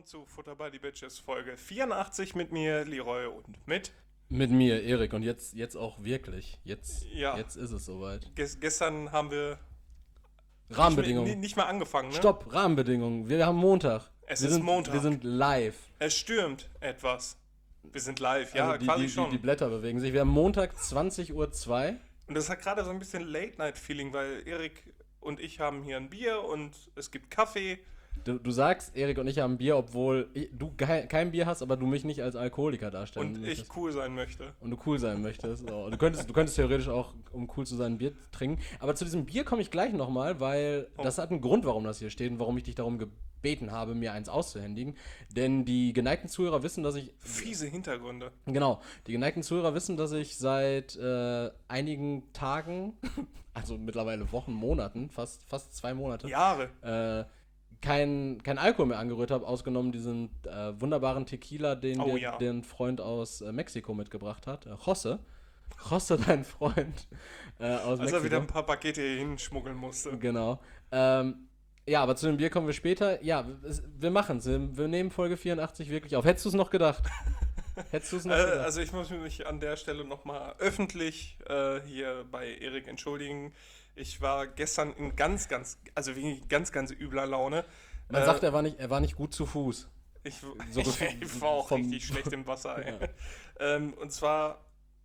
willkommen zu Futter by the Bitches Folge 84 mit mir, Leroy, und mit mir, Erik. Und jetzt auch wirklich. Jetzt ja, ist es soweit. Gestern haben wir Rahmenbedingungen. nicht mal angefangen, ne? Stopp, Rahmenbedingungen. Wir haben Montag. Es wir ist sind, Montag. Wir sind live. Es stürmt etwas. Wir sind live, ja, Also quasi schon. Die Blätter bewegen sich. Wir haben Montag 20:02 Uhr. Und das hat gerade so ein bisschen Late-Night-Feeling, weil Erik und ich haben hier ein Bier und es gibt Kaffee. Du sagst, Erik und ich haben Bier, obwohl du kein Bier hast, aber du mich nicht als Alkoholiker darstellen Und möchtest. ich cool sein möchte. Und du cool sein möchtest. So. Du könntest theoretisch auch, um cool zu sein, ein Bier trinken. Aber zu diesem Bier komme ich gleich nochmal, weil das hat einen Grund, warum das hier steht und warum ich dich darum gebeten habe, mir eins auszuhändigen. Denn die geneigten Zuhörer wissen, dass ich... Fiese Hintergründe. Genau. Die geneigten Zuhörer wissen, dass ich seit einigen Tagen, also mittlerweile Wochen, Monaten, fast 2 Monate, Jahre. kein Alkohol mehr angerührt habe, ausgenommen diesen wunderbaren Tequila, den den Freund aus Mexiko mitgebracht hat. José, dein Freund aus Mexiko. Als er wieder ein paar Pakete hier hinschmuggeln musste. Genau. Ja, aber zu dem Bier kommen wir später. Ja, wir machen es. Wir nehmen Folge 84 wirklich auf. Hättest du es noch gedacht? Also ich muss mich an der Stelle nochmal öffentlich hier bei Erik entschuldigen. Ich war gestern in ganz übler Laune. Man sagt, er war nicht gut zu Fuß. Ich war auch richtig schlecht im Wasser. Ja. Und zwar,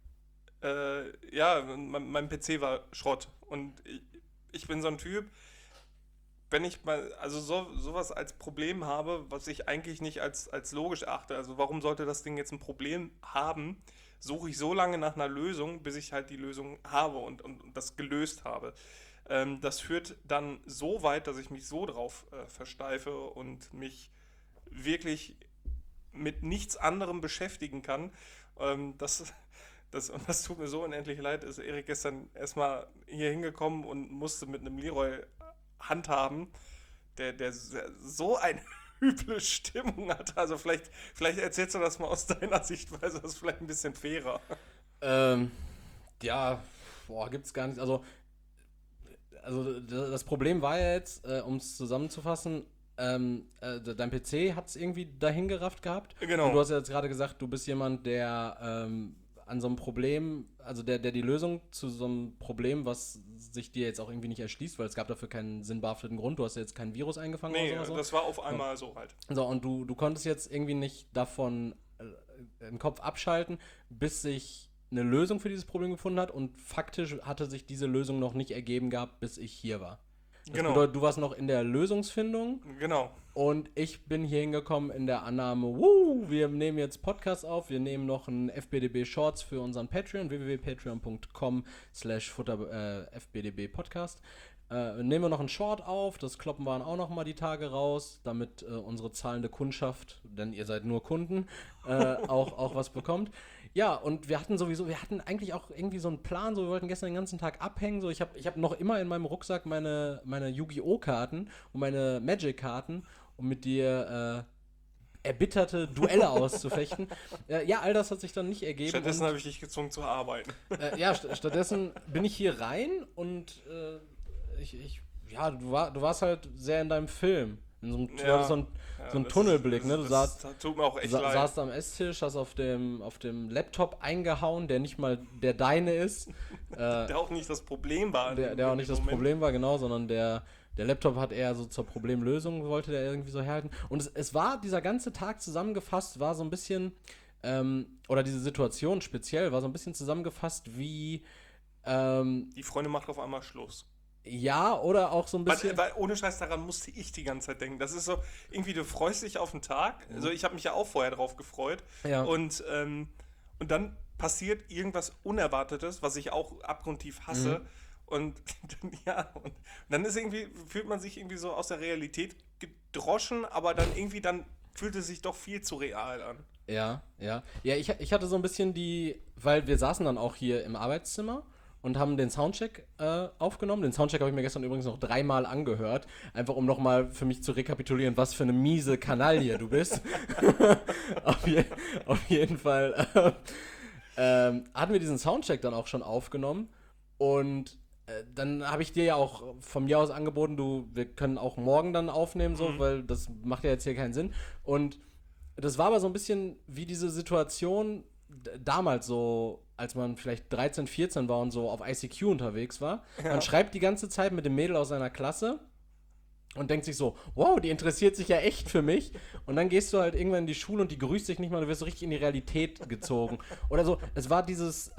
mein PC war Schrott. Und ich bin so ein Typ, wenn ich mal, also sowas als Problem habe, was ich eigentlich nicht als logisch erachte, also warum sollte das Ding jetzt ein Problem haben, suche ich so lange nach einer Lösung, bis ich halt die Lösung habe und das gelöst habe. Das führt dann so weit, dass ich mich so drauf versteife und mich wirklich mit nichts anderem beschäftigen kann. Das tut mir so unendlich leid, ist Erik gestern erstmal hier hingekommen und musste mit einem Leroy handhaben, der so eine üble Stimmung hat. Also vielleicht erzählst du das mal aus deiner Sichtweise, das ist vielleicht ein bisschen fairer. Gibt's gar nicht. Also das Problem war ja jetzt, um es zusammenzufassen, dein PC hat es irgendwie dahin gerafft gehabt. Genau. Und du hast ja jetzt gerade gesagt, du bist jemand, der an so einem Problem, also der die Lösung zu so einem Problem, was sich dir jetzt auch irgendwie nicht erschließt, weil es gab dafür keinen sinnbehafteten Grund, du hast ja jetzt kein Virus eingefangen oder so. Nee, das war auf einmal so halt. So, und du konntest jetzt irgendwie nicht davon den Kopf abschalten, bis sich eine Lösung für dieses Problem gefunden hat, und faktisch hatte sich diese Lösung noch nicht ergeben gehabt, bis ich hier war. Das bedeutet, du warst noch in der Lösungsfindung. Genau. Und ich bin hier hingekommen in der Annahme, wir nehmen jetzt Podcasts auf, wir nehmen noch einen FBDB Shorts für unseren Patreon, www.patreon.com/FBDB-Podcast. Nehmen wir noch einen Short auf, das kloppen wir dann auch noch mal die Tage raus, damit unsere zahlende Kundschaft, denn ihr seid nur Kunden, auch was bekommt. Ja, und wir hatten eigentlich auch irgendwie so einen Plan, so wir wollten gestern den ganzen Tag abhängen, so ich hab noch immer in meinem Rucksack meine Yu-Gi-Oh! Karten und meine Magic-Karten, um mit dir erbitterte Duelle auszufechten. Ja, all das hat sich dann nicht ergeben. Stattdessen habe ich dich gezwungen zu arbeiten. Stattdessen bin ich hier rein und du warst halt sehr in deinem Film. Du hattest so einen Tunnelblick, ne? Das tut mir auch echt leid. Saßt am Esstisch, hast auf dem Laptop eingehauen, der nicht mal der deine ist. Der auch nicht das Problem war. Der auch nicht das Problem war, genau, sondern der Laptop hat eher so zur Problemlösung, wollte der irgendwie so herhalten. Und es war, dieser ganze Tag zusammengefasst, war so ein bisschen, oder diese Situation speziell, war so ein bisschen zusammengefasst wie die Freundin macht auf einmal Schluss. Ja, oder auch so ein bisschen... Weil ohne Scheiß, daran musste ich die ganze Zeit denken. Das ist so, irgendwie, du freust dich auf den Tag. Also ich habe mich ja auch vorher drauf gefreut. Ja. Und dann passiert irgendwas Unerwartetes, was ich auch abgrundtief hasse. Und dann fühlt man sich irgendwie so aus der Realität gedroschen, aber dann fühlt es sich doch viel zu real an. Ja, ich hatte so ein bisschen weil wir saßen dann auch hier im Arbeitszimmer und haben den Soundcheck aufgenommen. Den Soundcheck habe ich mir gestern übrigens noch 3-mal angehört, einfach um nochmal für mich zu rekapitulieren, was für eine miese Kanaille du bist. Auf jeden Fall hatten wir diesen Soundcheck dann auch schon aufgenommen, und dann habe ich dir ja auch von mir aus angeboten, wir können auch morgen dann aufnehmen, so, weil das macht ja jetzt hier keinen Sinn. Und das war aber so ein bisschen wie diese Situation damals so, als man vielleicht 13, 14 war und so auf ICQ unterwegs war. Ja. Man schreibt die ganze Zeit mit dem Mädel aus seiner Klasse und denkt sich so, wow, die interessiert sich ja echt für mich. Und dann gehst du halt irgendwann in die Schule und die grüßt dich nicht mal, du wirst so richtig in die Realität gezogen. Oder so, es war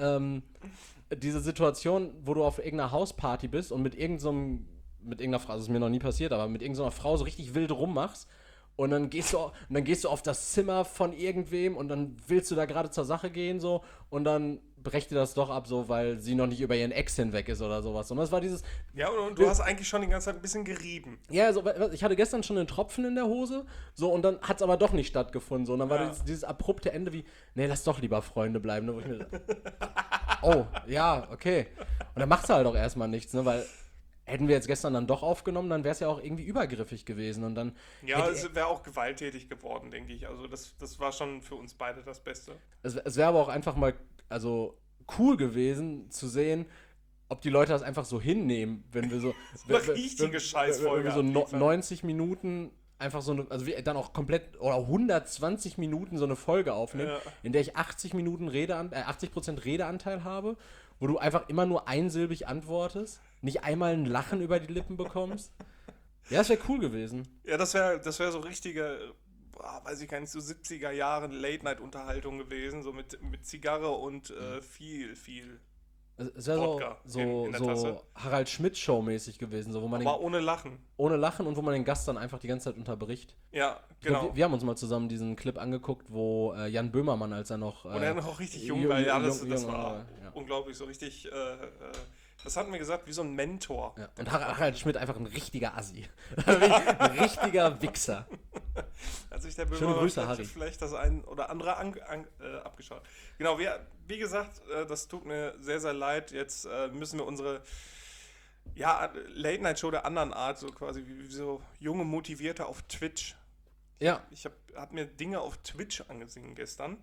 diese Situation, wo du auf irgendeiner Hausparty bist und mit irgendeiner Frau, das ist mir noch nie passiert, aber mit irgendeiner Frau so richtig wild rummachst. Und dann gehst du auf das Zimmer von irgendwem und dann willst du da gerade zur Sache gehen so und dann brecht dir das doch ab, so, weil sie noch nicht über ihren Ex hinweg ist oder sowas. Und das war dieses. Ja, und du hast eigentlich schon die ganze Zeit ein bisschen gerieben. Ja, also, ich hatte gestern schon einen Tropfen in der Hose, so, und dann hat es aber doch nicht stattgefunden. So, und dann war dieses abrupte Ende wie, nee, lass doch lieber Freunde bleiben. Ne, wo ich mir, oh, ja, okay. Und dann machst du halt auch erstmal nichts, ne, weil. Hätten wir jetzt gestern dann doch aufgenommen, dann wäre es ja auch irgendwie übergriffig gewesen und dann. Ja, es wäre auch gewalttätig geworden, denke ich. Also das war schon für uns beide das Beste. Es wäre aber auch einfach mal, also cool gewesen zu sehen, ob die Leute das einfach so hinnehmen, wenn wir so. Eine richtige Scheißfolge. Wenn wir so 90 Minuten einfach so eine, also wir dann auch komplett, oder 120 Minuten so eine Folge aufnehmen, in der ich 80% Redeanteil habe, wo du einfach immer nur einsilbig antwortest, nicht einmal ein Lachen über die Lippen bekommst. Ja, das wäre cool gewesen. Ja, das wär so richtige, weiß ich gar nicht, so 70er Jahre Late-Night-Unterhaltung gewesen, so mit Zigarre und viel Es wäre Wodka in der Tasse. so Harald Schmidt-Show-mäßig gewesen, so, wo man Aber ohne Lachen. ohne Lachen und wo man den Gast dann einfach die ganze Zeit unterbricht. Ja, Ich glaub, genau. wir haben uns mal zusammen diesen Clip angeguckt, wo Jan Böhmermann, als er noch. Und er noch richtig jung jung- war. Ja, das jung- war ja. unglaublich, so richtig, das hatten wir gesagt, wie so ein Mentor. Ja. Und Harald Schmidt einfach ein richtiger Assi. Ein richtiger Wichser. Hat sich der Schöne Böhmermann Grüße, Harry. vielleicht das ein oder andere abgeschaut. Genau, wie gesagt, das tut mir sehr, sehr leid. Jetzt müssen wir unsere Late-Night-Show der anderen Art, so quasi wie so junge Motivierte auf Twitch. Ja. Ich hab mir Dinge auf Twitch angesehen gestern.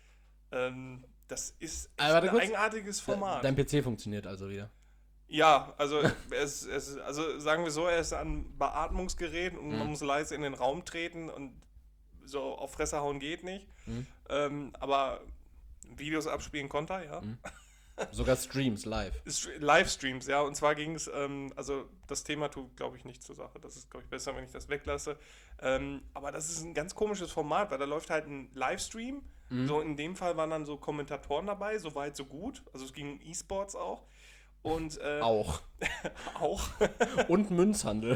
Das ist echt Aber warte ein kurz. eigenartiges Format. Dein PC funktioniert also wieder. Ja, also also sagen wir so, er ist an Beatmungsgeräten und man muss leise in den Raum treten und so auf Fresse hauen geht nicht. Aber Videos abspielen konnte er, ja. Sogar Streams live. Livestreams, ja. Und zwar ging es, also das Thema tut, glaube ich, nicht zur Sache. Das ist, glaube ich, besser, wenn ich das weglasse. Aber das ist ein ganz komisches Format, weil da läuft halt ein Livestream. So in dem Fall waren dann so Kommentatoren dabei, so weit, so gut. Also es ging um E-Sports auch. Und Auch. auch Und Münzhandel.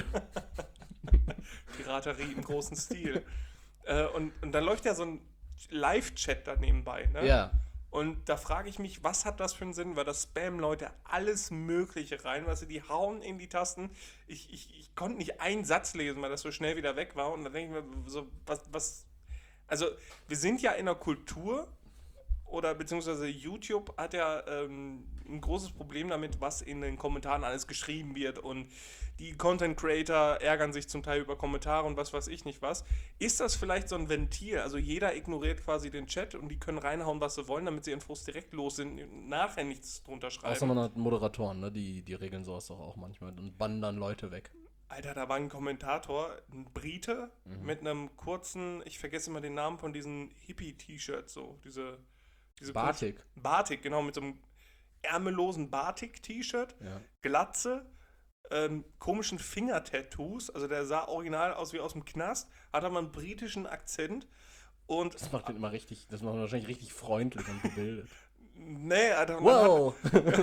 Piraterie im großen Stil. Und dann läuft ja so ein Live-Chat da nebenbei. Ne? Ja. Und da frage ich mich, was hat das für einen Sinn? Weil das spammen Leute alles Mögliche rein, weißt du, die hauen in die Tasten. Ich konnte nicht einen Satz lesen, weil das so schnell wieder weg war. Und dann denke ich mir so, was. Also, wir sind ja in einer Kultur, oder beziehungsweise YouTube hat ja ein großes Problem damit, was in den Kommentaren alles geschrieben wird und die Content Creator ärgern sich zum Teil über Kommentare und was weiß ich nicht was. Ist das vielleicht so ein Ventil? Also jeder ignoriert quasi den Chat und die können reinhauen, was sie wollen, damit sie ihren Frust direkt los sind und nachher nichts drunter schreiben. Außer man hat Moderatoren, ne? Die regeln sowas doch auch manchmal und bannen dann Leute weg. Alter, da war ein Kommentator, ein Brite, mit einem kurzen, ich vergesse immer den Namen von diesen Hippie-T-Shirts, so, diese Batik. Batik, genau, mit so einem ärmellosen Batik-T-Shirt, Ja. Glatze, komischen Finger-Tattoos, also der sah original aus wie aus dem Knast, hat aber einen britischen Akzent und Das macht ihn wahrscheinlich richtig freundlich und gebildet. nee, Alter, und Wow!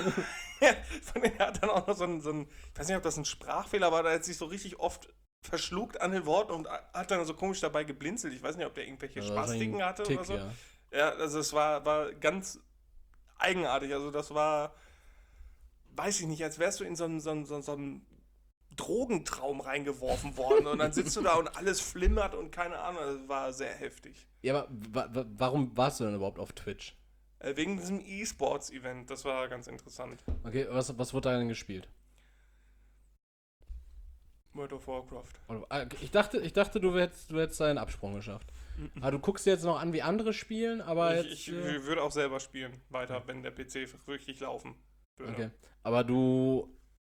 von denen hat dann auch noch so ein, ich weiß nicht, ob das ein Sprachfehler war, der hat sich so richtig oft verschluckt an den Worten und hat dann so komisch dabei geblinzelt. Ich weiß nicht, ob der irgendwelche Spastiken hatte oder so. Ja. Ja, also es war ganz eigenartig. Also das war, weiß ich nicht, als wärst du in so einen Drogentraum reingeworfen worden und dann sitzt du da und alles flimmert und keine Ahnung. Das war sehr heftig. Ja, aber warum warst du denn überhaupt auf Twitch? Wegen diesem E-Sports-Event, das war ganz interessant. Okay, was wurde da denn gespielt? World of Warcraft. Ich dachte, du hättest deinen Absprung geschafft. Aber du guckst dir jetzt noch an, wie andere spielen, aber Ich würde auch selber spielen weiter, wenn der PC richtig laufen würde. Okay. Aber du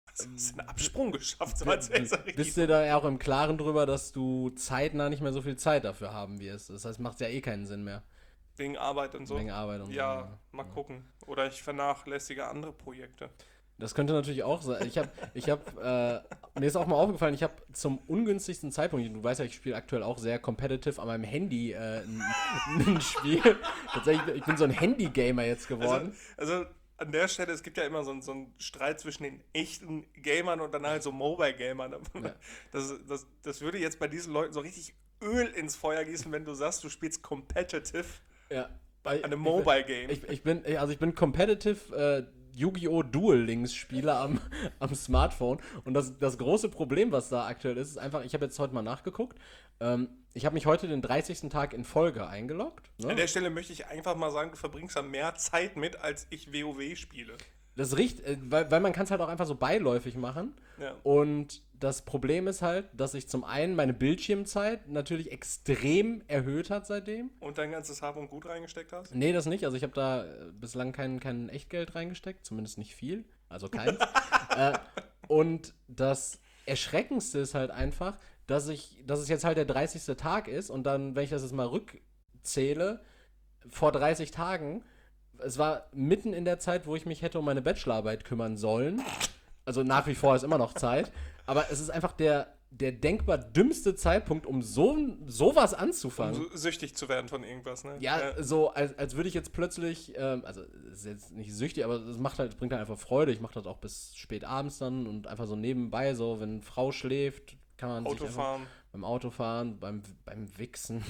Hast du einen Absprung geschafft, so als wär's richtig. Bist du da ja auch im Klaren drüber, dass du zeitnah nicht mehr so viel Zeit dafür haben wirst? Das heißt, macht ja eh keinen Sinn mehr. Wegen Arbeit und so. Wegen Arbeit und Ja, so. mal gucken. Oder ich vernachlässige andere Projekte. Das könnte natürlich auch sein. Mir ist auch mal aufgefallen, ich habe zum ungünstigsten Zeitpunkt, du weißt ja, ich spiele aktuell auch sehr competitive an meinem Handy ein Spiel. Tatsächlich, ich bin so ein Handy-Gamer jetzt geworden. Also an der Stelle, es gibt ja immer so einen Streit zwischen den echten Gamern und dann halt so Mobile-Gamern. Ja. Das würde jetzt bei diesen Leuten so richtig Öl ins Feuer gießen, wenn du sagst, du spielst competitive Ja. an einem Mobile-Game. Ich bin competitive Yu-Gi-Oh! Duel Links Spieler am Smartphone. Und das große Problem, was da aktuell ist einfach, ich habe jetzt heute mal nachgeguckt, ich habe mich heute den 30. Tag in Folge eingeloggt. Ne? An der Stelle möchte ich einfach mal sagen, du verbringst da mehr Zeit mit, als ich WoW spiele. Das ist richtig, weil man kann es halt auch einfach so beiläufig machen. Ja. Und das Problem ist halt, dass sich zum einen meine Bildschirmzeit natürlich extrem erhöht hat seitdem. Und dein ganzes Hab und Gut reingesteckt hast? Nee, das nicht. Also ich habe da bislang kein Echtgeld reingesteckt, zumindest nicht viel. Also keins. Und das Erschreckendste ist halt einfach, dass es jetzt halt der 30. Tag ist und dann, wenn ich das jetzt mal rückzähle, vor 30 Tagen, es war mitten in der Zeit, wo ich mich hätte um meine Bachelorarbeit kümmern sollen. Also nach wie vor ist immer noch Zeit. Aber es ist einfach der denkbar dümmste Zeitpunkt, um sowas anzufangen. Um so süchtig zu werden von irgendwas, ne? Ja, so als würde ich jetzt plötzlich, also es ist jetzt nicht süchtig, aber es bringt halt einfach Freude. Ich mache das auch bis spät abends dann und einfach so nebenbei, so wenn Frau schläft, kann man sich Autofahren. beim Autofahren, beim Wichsen.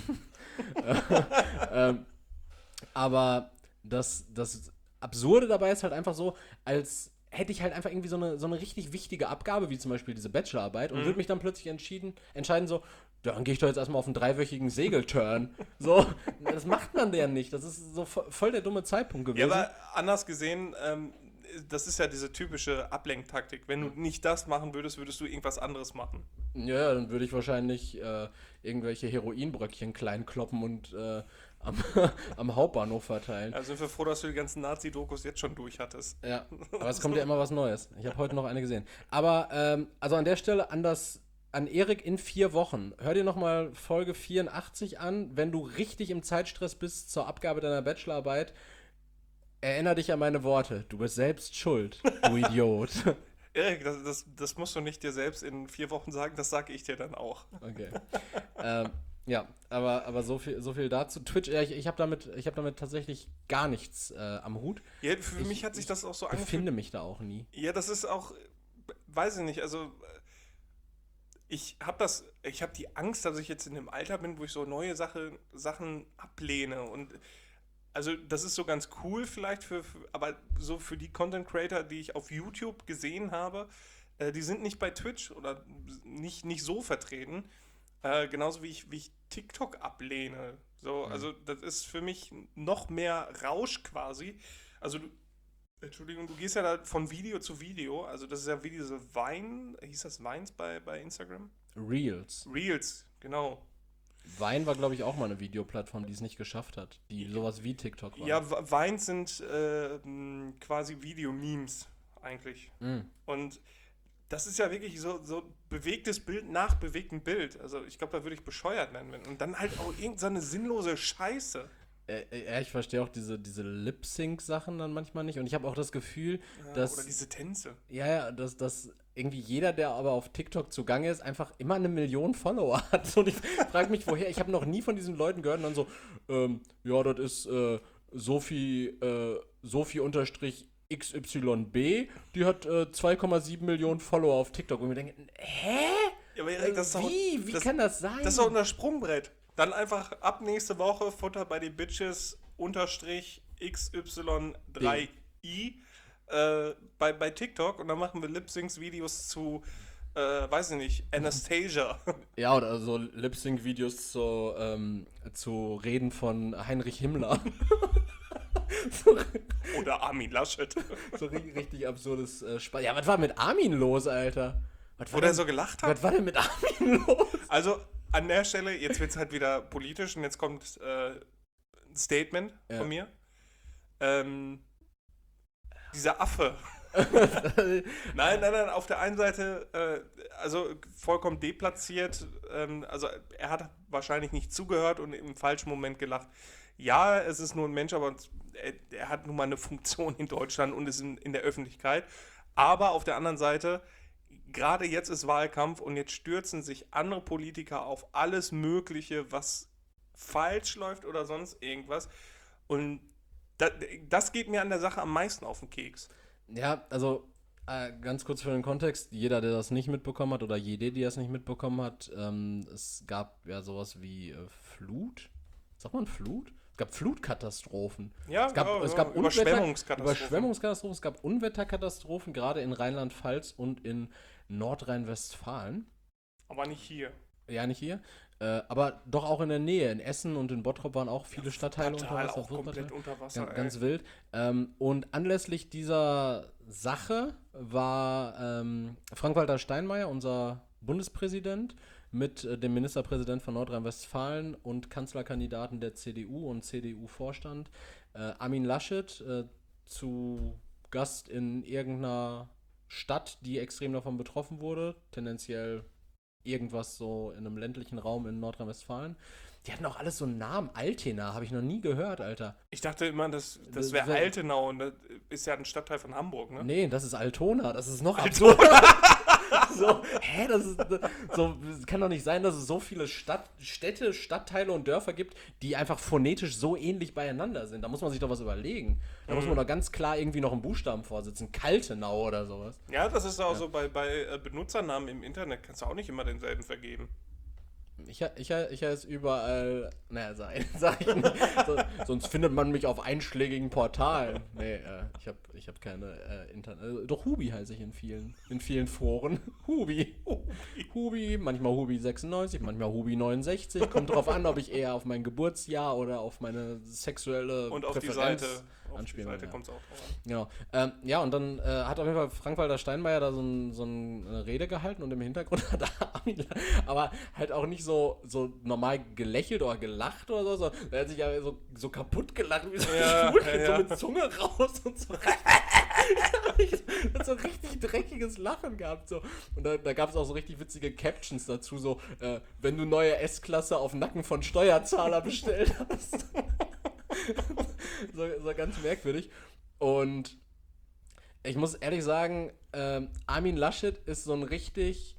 Aber das Absurde dabei ist halt einfach so, als hätte ich halt einfach irgendwie so eine richtig wichtige Abgabe, wie zum Beispiel diese Bachelorarbeit, und würde mich dann plötzlich entscheiden so, dann gehe ich doch jetzt erstmal auf einen 3-wöchigen Segelturn. So, das macht man ja nicht. Das ist so voll der dumme Zeitpunkt gewesen. Ja, aber anders gesehen, das ist ja diese typische Ablenktaktik. Wenn du nicht das machen würdest, würdest du irgendwas anderes machen. Ja, dann würde ich wahrscheinlich irgendwelche Heroinbröckchen klein kloppen und am Hauptbahnhof verteilen. Also sind wir froh, dass du die ganzen Nazi-Dokus jetzt schon durch hattest. Ja, aber es kommt ja immer was Neues. Ich habe heute noch eine gesehen. Aber, also an der Stelle an Erik in 4 Wochen. Hör dir nochmal Folge 84 an, wenn du richtig im Zeitstress bist zur Abgabe deiner Bachelorarbeit. Erinnere dich an meine Worte. Du bist selbst schuld, du Idiot. Erik, das musst du nicht dir selbst in 4 Wochen sagen, das sage ich dir dann auch. Okay. Ja, aber so viel dazu. Twitch, ja, ich habe damit tatsächlich gar nichts am Hut. Ja, für mich hat sich das auch so angefühlt. Ich finde mich da auch nie. Ja, das ist auch, weiß ich nicht, also ich habe die Angst, dass ich jetzt in dem Alter bin, wo ich so neue Sachen ablehne, und also das ist so ganz cool vielleicht aber so für die Content Creator, die ich auf YouTube gesehen habe, die sind nicht bei Twitch oder nicht so vertreten. Genauso wie ich TikTok ablehne. So, also das ist für mich noch mehr Rausch quasi. Also du gehst ja da von Video zu Video. Also das ist ja wie diese hieß das Vines bei Instagram? Reels, genau. Vine war, glaube ich, auch mal eine Videoplattform, die es nicht geschafft hat, die sowas wie TikTok war. Ja, Vines sind quasi Video-Memes eigentlich. Und das ist ja wirklich so bewegtes Bild nach bewegtem Bild. Also ich glaube, da würde ich bescheuert werden. Und dann halt auch irgendeine sinnlose Scheiße. Ja, ich verstehe auch diese Lip-Sync-Sachen dann manchmal nicht. Und ich habe auch das Gefühl, dass... Oder diese Tänze. Ja, dass irgendwie jeder, der aber auf TikTok zugange ist, einfach immer 1 Million Follower hat. Und ich frage mich, woher. Ich habe noch nie von diesen Leuten gehört und dann so, ja, das ist Sophie unterstrich XYB, die hat 2,7 Millionen Follower auf TikTok. Und wir denken, hä? Ja, aber Erik, wie kann das sein? Das ist doch ein Sprungbrett. Dann einfach ab nächste Woche Futter bei den Bitches unterstrich XY3i bei TikTok, und dann machen wir Lip-Sync-Videos zu, weiß ich nicht, Anastasia. Ja, oder so Lip-Sync-Videos zu Reden von Heinrich Himmler. Oder Armin Laschet. So richtig absurdes Spaß. Ja, was war mit Armin los, Alter? Wo der so gelacht hat? Was war denn mit Armin los? Also, an der Stelle, jetzt wird es halt wieder politisch und jetzt kommt ein Statement von mir. Dieser Affe, Nein, auf der einen Seite, also vollkommen deplatziert, also er hat wahrscheinlich nicht zugehört und im falschen Moment gelacht. Ja, es ist nur ein Mensch, aber er hat nun mal eine Funktion in Deutschland und ist in der Öffentlichkeit. Aber auf der anderen Seite, gerade jetzt ist Wahlkampf und jetzt stürzen sich andere Politiker auf alles Mögliche, was falsch läuft oder sonst irgendwas. Und das geht mir an der Sache am meisten auf den Keks. Ja, also ganz kurz für den Kontext, jeder, der das nicht mitbekommen hat oder jede, die das nicht mitbekommen hat, es gab ja sowas wie Flut. Sagt man Flut? Es gab Flutkatastrophen. Ja, Es gab Überschwemmungskatastrophen. Überschwemmungskatastrophen, es gab Unwetterkatastrophen, gerade in Rheinland-Pfalz und in Nordrhein-Westfalen. Aber nicht hier. Ja, nicht hier. Aber doch auch in der Nähe. In Essen und in Bottrop waren auch viele Stadtteile unter Total Wasser. auch komplett unter Wasser. Ganz wild. Und anlässlich dieser Sache war Frank-Walter Steinmeier, unser Bundespräsident, mit dem Ministerpräsident von Nordrhein-Westfalen und Kanzlerkandidaten der CDU und CDU-Vorstand, Armin Laschet, zu Gast in irgendeiner Stadt, die extrem davon betroffen wurde, tendenziell irgendwas so in einem ländlichen Raum in Nordrhein-Westfalen. Die hatten auch alles so einen Namen. Altena, habe ich noch nie gehört, Alter. Ich dachte immer, das wäre Altenau und das ist ja ein Stadtteil von Hamburg, ne? Nee, das ist Altona, das ist noch absurder. So, es kann doch nicht sein, dass es so viele Städte, Stadtteile und Dörfer gibt, die einfach phonetisch so ähnlich beieinander sind. Da muss man sich doch was überlegen. Da muss man doch ganz klar irgendwie noch einen Buchstaben vorsitzen. Kaltenau oder sowas. Ja, das ist auch so bei Benutzernamen im Internet kannst du auch nicht immer denselben vergeben. Ich heiße überall, sag ich nicht. Sonst findet man mich auf einschlägigen Portalen. Nee, ich hab keine Internet. Doch Hubi heiße ich in vielen Foren. Hubi, manchmal Hubi 96, manchmal Hubi 69. Kommt drauf an, ob ich eher auf mein Geburtsjahr oder auf meine sexuelle und auf Präferenz die Seite. anspielen. Auf die Seite kommt es auch drauf an. Genau. Ja, und dann hat auf jeden Fall Frank-Walter Steinmeier da so eine Rede gehalten und im Hintergrund hat Armin, aber halt auch nicht so normal gelächelt oder gelacht oder so. Er hat sich ja so kaputt gelacht, wie so ein Schulkind, so mit Zunge raus und so. Hat so richtig dreckiges Lachen gehabt. So. Und da gab es auch so richtig witzige Captions dazu, so, wenn du neue S-Klasse auf Nacken von Steuerzahler bestellt hast. so ganz merkwürdig. Und ich muss ehrlich sagen, Armin Laschet ist so ein richtig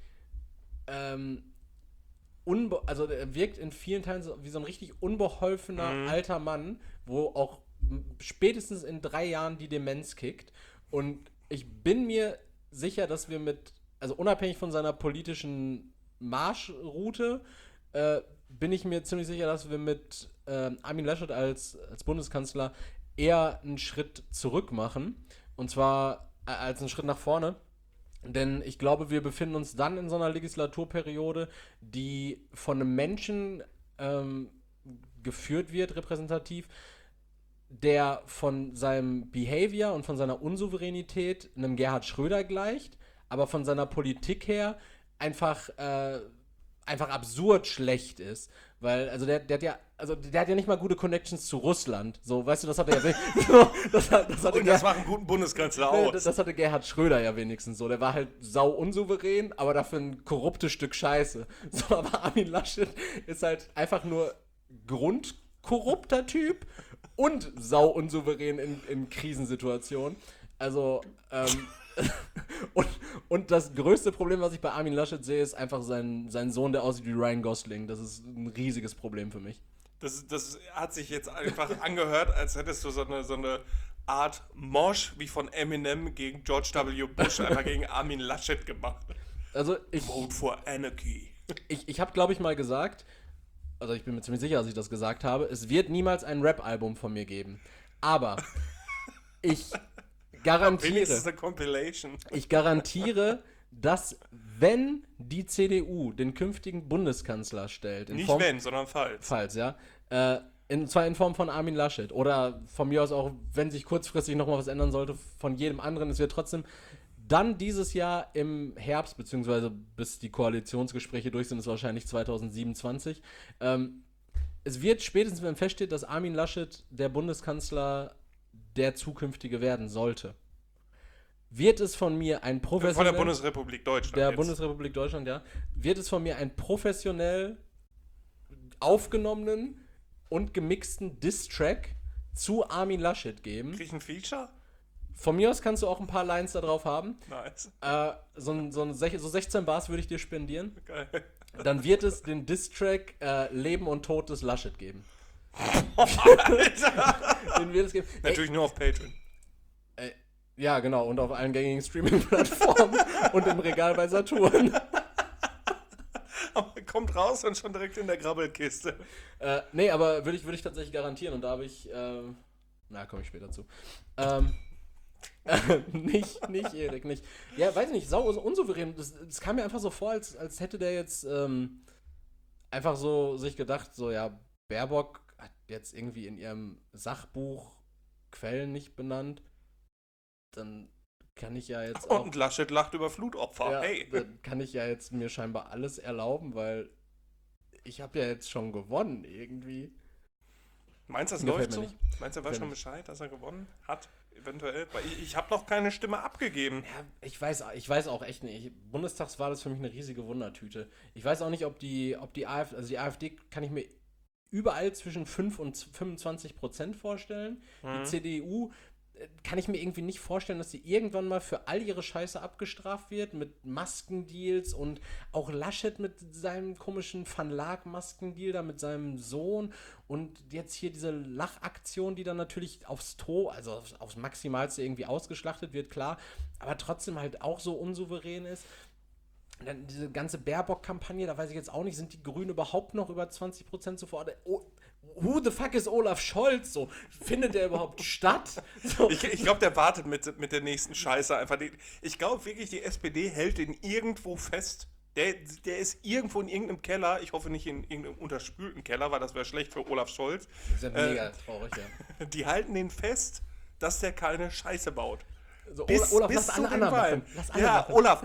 also er wirkt in vielen Teilen wie so ein richtig unbeholfener alter Mann, wo auch spätestens in 3 Jahren die Demenz kickt. Und ich bin mir sicher, dass wir also unabhängig von seiner politischen Marschroute, bin ich mir ziemlich sicher, dass wir mit Armin Laschet als Bundeskanzler eher einen Schritt zurück machen. Und zwar als einen Schritt nach vorne. Denn ich glaube, wir befinden uns dann in so einer Legislaturperiode, die von einem Menschen geführt wird, repräsentativ, der von seinem Behavior und von seiner Unsouveränität einem Gerhard Schröder gleicht, aber von seiner Politik her einfach absurd schlecht ist. Weil, also der hat ja nicht mal gute Connections zu Russland. So, weißt du, das hat er ja das macht einen guten Bundeskanzler aus. Das hatte Gerhard Schröder ja wenigstens so. Der war halt sau unsouverän, aber dafür ein korruptes Stück Scheiße. So, aber Armin Laschet ist halt einfach nur grundkorrupter Typ und sau unsouverän in Krisensituationen. Also, und das größte Problem, was ich bei Armin Laschet sehe, ist einfach sein Sohn, der aussieht wie Ryan Gosling. Das ist ein riesiges Problem für mich. Das hat sich jetzt einfach angehört, als hättest du so eine Art Mosh wie von Eminem gegen George W. Bush, einfach gegen Armin Laschet gemacht. Also Vote for Anarchy. Ich habe, glaube ich, mal gesagt, also ich bin mir ziemlich sicher, dass ich das gesagt habe, es wird niemals ein Rap-Album von mir geben. Aber ich wenigstens eine Compilation. Ich garantiere, dass wenn die CDU den künftigen Bundeskanzler stellt, sondern falls. Falls, ja. Zwar in Form von Armin Laschet oder von mir aus auch, wenn sich kurzfristig noch mal was ändern sollte, von jedem anderen, es wird trotzdem dann dieses Jahr im Herbst, beziehungsweise bis die Koalitionsgespräche durch sind, ist wahrscheinlich 2027. Es wird spätestens, wenn feststeht, dass Armin Laschet der Bundeskanzler der zukünftige werden sollte, wird es von mir ein Von professionell... der Bundesrepublik Deutschland. Der jetzt. Bundesrepublik Deutschland, ja. Wird es von mir einen professionell aufgenommenen und gemixten Diss-Track zu Armin Laschet geben. Krieg ich ein Feature? Von mir aus kannst du auch ein paar Lines da drauf haben. Nice. So 16 Bars würde ich dir spendieren. Geil. Dann wird es den Diss-Track Leben und Tod des Laschet geben. Alter. Den wird es geben. Natürlich nur auf Patreon. Ja, genau. Und auf allen gängigen Streaming-Plattformen und im Regal bei Saturn. Aber kommt raus und schon direkt in der Grabbelkiste. Nee, aber würde ich tatsächlich garantieren. Und da habe ich... komme ich später zu. Nicht, Erik, nicht. Ja, weiß nicht, sau unsouverän. Das kam mir einfach so vor, als hätte der jetzt einfach so sich gedacht, so, ja, Baerbock hat jetzt irgendwie in ihrem Sachbuch Quellen nicht benannt. Dann kann ich ja jetzt auch... Und Laschet lacht über Flutopfer. Ja, Hey. dann kann ich ja jetzt mir scheinbar alles erlauben, weil ich habe ja jetzt schon gewonnen irgendwie. Meinst du, das Gefällt läuft mir so? nicht. Meinst du, er weiß Gefällt schon mir Bescheid, dass er gewonnen hat? Eventuell? Weil ich habe noch keine Stimme abgegeben. Ja, ich weiß auch echt nicht. Bundestagswahl ist für mich eine riesige Wundertüte. Ich weiß auch nicht, ob die AfD, also die AfD kann ich mir überall zwischen 5 und 25% vorstellen. Die CDU kann ich mir irgendwie nicht vorstellen, dass sie irgendwann mal für all ihre Scheiße abgestraft wird, mit Maskendeals und auch Laschet mit seinem komischen Van-Laak-Maskendeal da mit seinem Sohn und jetzt hier diese Lachaktion, die dann natürlich aufs Maximalste irgendwie ausgeschlachtet wird, klar, aber trotzdem halt auch so unsouverän ist. Und dann diese ganze Baerbock-Kampagne, da weiß ich jetzt auch nicht, sind die Grünen überhaupt noch über 20% zu verordnen? Who the fuck is Olaf Scholz? So, findet der überhaupt statt? So. Ich glaube, der wartet mit der nächsten Scheiße einfach. Ich glaube wirklich, die SPD hält den irgendwo fest. Der ist irgendwo in irgendeinem Keller. Ich hoffe nicht in irgendeinem unterspülten Keller, weil das wäre schlecht für Olaf Scholz. Das ist ja mega traurig, ja. Die halten den fest, dass der keine Scheiße baut. So, Olaf, lass zu alle den anderen Wahlen. machen. Lass alle Ja, machen. Olaf,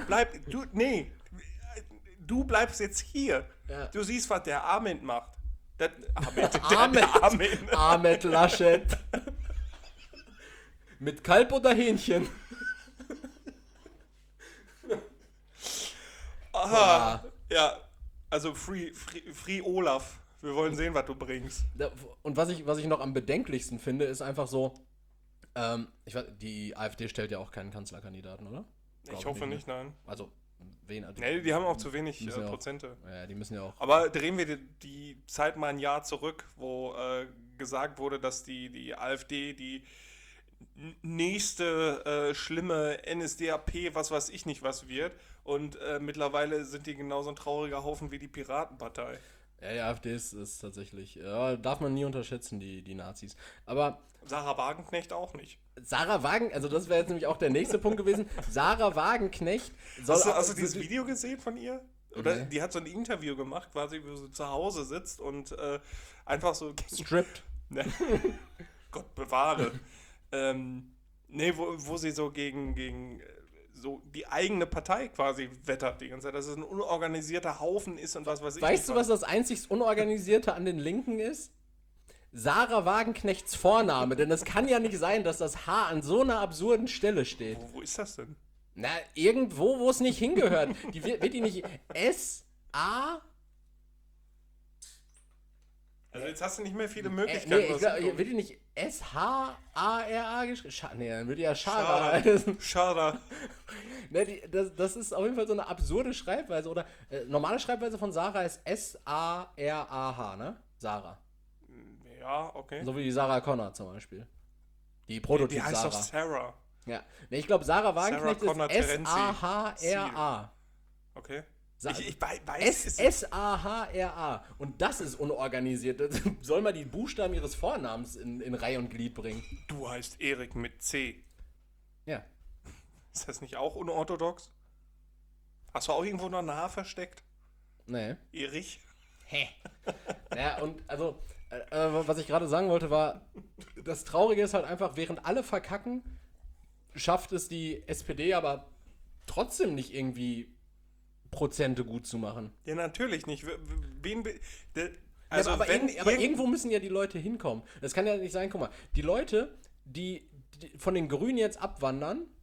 du bleibst jetzt hier. Ja. Du siehst, was der Ahmed macht. Ahmed Laschet. Mit Kalb oder Hähnchen? Aha. Ja, also free Olaf. Wir wollen sehen, was du bringst. Und was ich noch am bedenklichsten finde, ist einfach so, die AfD stellt ja auch keinen Kanzlerkandidaten, oder? Ich hoffe nicht, nein. Also, wen? Nee, die haben auch zu wenig müssen ja auch- Prozente. Ja, die müssen ja auch. Aber drehen wir die Zeit mal ein Jahr zurück, wo gesagt wurde, dass die AfD die nächste schlimme NSDAP, was weiß ich nicht was wird. Und mittlerweile sind die genauso ein trauriger Haufen wie die Piratenpartei. Ja, die AfD ist tatsächlich, darf man nie unterschätzen, die Nazis. Aber Sarah Wagenknecht auch nicht. Sarah Wagen, also das wäre jetzt nämlich auch der nächste Punkt gewesen. Sarah Wagenknecht soll Hast du dieses Video gesehen von ihr? Oder Nee. die hat so ein Interview gemacht, quasi, wo sie zu Hause sitzt und einfach so... stripped. Ne. Gott bewahre. Wo sie so gegen so die eigene Partei quasi wettert die ganze Zeit, dass es ein unorganisierter Haufen ist und was weiß ich. Weißt du, was das einzig Unorganisierte an den Linken ist? Sarah Wagenknechts Vorname, denn es kann ja nicht sein, dass das H an so einer absurden Stelle steht. Wo ist das denn? Na, irgendwo, wo es nicht hingehört. Wird die nicht S-A? Also jetzt hast du nicht mehr viele Möglichkeiten. Nee, was wird die nicht S-H-A-R-A geschrieben? Nee, dann würde ja Schara Schade. heißen. Schade. Ne, das ist auf jeden Fall so eine absurde Schreibweise. Oder normale Schreibweise von Sarah ist S-A-R-A-H, ne? Sarah. Ja, okay. So wie die Sarah Connor zum Beispiel. Die Die Prototyp heißt Sarah. doch Sarah. Ja. Ne, ich glaube, Sarah Wagenknecht Sarah Connor ist Terenzi. S-A-H-R-A. Okay. Sa- Ich weiß es. S-A-H-R-A. Und das ist unorganisiert. Das soll mal die Buchstaben ihres Vornamens in Reihe und Glied bringen. Du heißt Erik mit C. Ja. Ist das nicht auch unorthodox? Hast du auch irgendwo noch ein H versteckt? Nee. Erich? Hä? Ja, und also, was ich gerade sagen wollte, war, das Traurige ist halt einfach, während alle verkacken, schafft es die SPD aber trotzdem nicht irgendwie Prozente gut zu machen. Ja, natürlich nicht. Also, Also, aber, wenn aber irgendwo müssen ja die Leute hinkommen. Das kann ja nicht sein, guck mal, die Leute, die von den Grünen jetzt abwandern,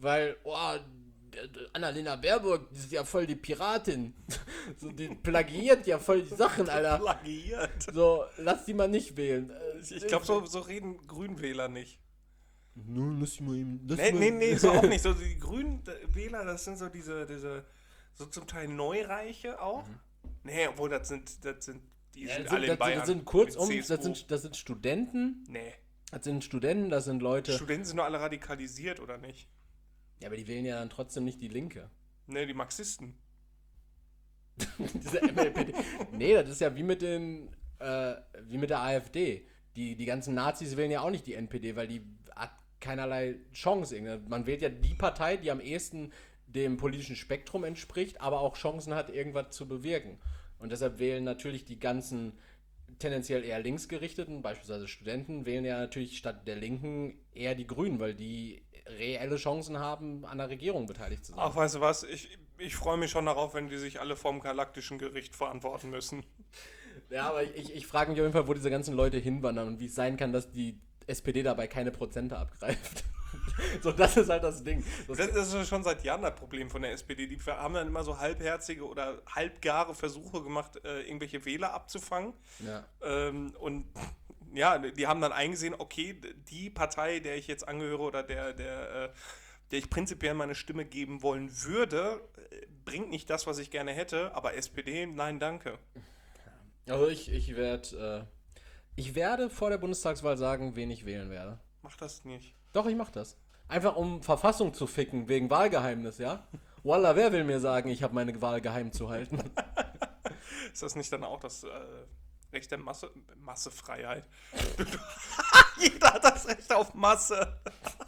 weil, Annalena Baerbock, die ist ja voll die Piratin. So, die plagiiert ja voll die Sachen, Alter. Plagiert. So, lass die mal nicht wählen. Ich glaube, so reden Grünwähler nicht. Nun, lass die mal eben. Nee, so auch nicht. So die Grünwähler, das sind so diese so zum Teil Neureiche auch. Nee, obwohl die sind alle in Bayern. Das sind kurzum, mit CSU. das sind Studenten. Nee. Das sind Studenten, das sind Leute. Studenten sind nur alle radikalisiert, oder nicht? Ja, aber die wählen ja dann trotzdem nicht die Linke. Nee, die Marxisten. Diese MLPD. Nee, das ist ja wie mit der AfD. Die ganzen Nazis wählen ja auch nicht die NPD, weil die hat keinerlei Chance. Man wählt ja die Partei, die am ehesten dem politischen Spektrum entspricht, aber auch Chancen hat, irgendwas zu bewirken. Und deshalb wählen natürlich die ganzen tendenziell eher linksgerichteten, beispielsweise Studenten, wählen ja natürlich statt der Linken eher die Grünen, weil die reelle Chancen haben, an der Regierung beteiligt zu sein. Ach, weißt du was? Ich freue mich schon darauf, wenn die sich alle vom galaktischen Gericht verantworten müssen. Ja, aber ich frage mich auf jeden Fall, wo diese ganzen Leute hinwandern und wie es sein kann, dass die SPD dabei keine Prozente abgreift. So, das ist halt das Ding. Das ist schon seit Jahren das Problem von der SPD. Die haben dann immer so halbherzige oder halbgare Versuche gemacht, irgendwelche Wähler abzufangen. Ja. Und ja, die haben dann eingesehen, okay, die Partei, der ich jetzt angehöre oder der ich prinzipiell meine Stimme geben wollen würde, bringt nicht das, was ich gerne hätte, aber SPD, nein, danke. Also ich werde vor der Bundestagswahl sagen, wen ich wählen werde. Mach das nicht. Doch, ich mach das. Einfach um Verfassung zu ficken, wegen Wahlgeheimnis, ja? Wallah, wer will mir sagen, ich habe meine Wahl geheim zu halten? Ist das nicht dann auch das Recht der Massefreiheit? Jeder hat das Recht auf Masse.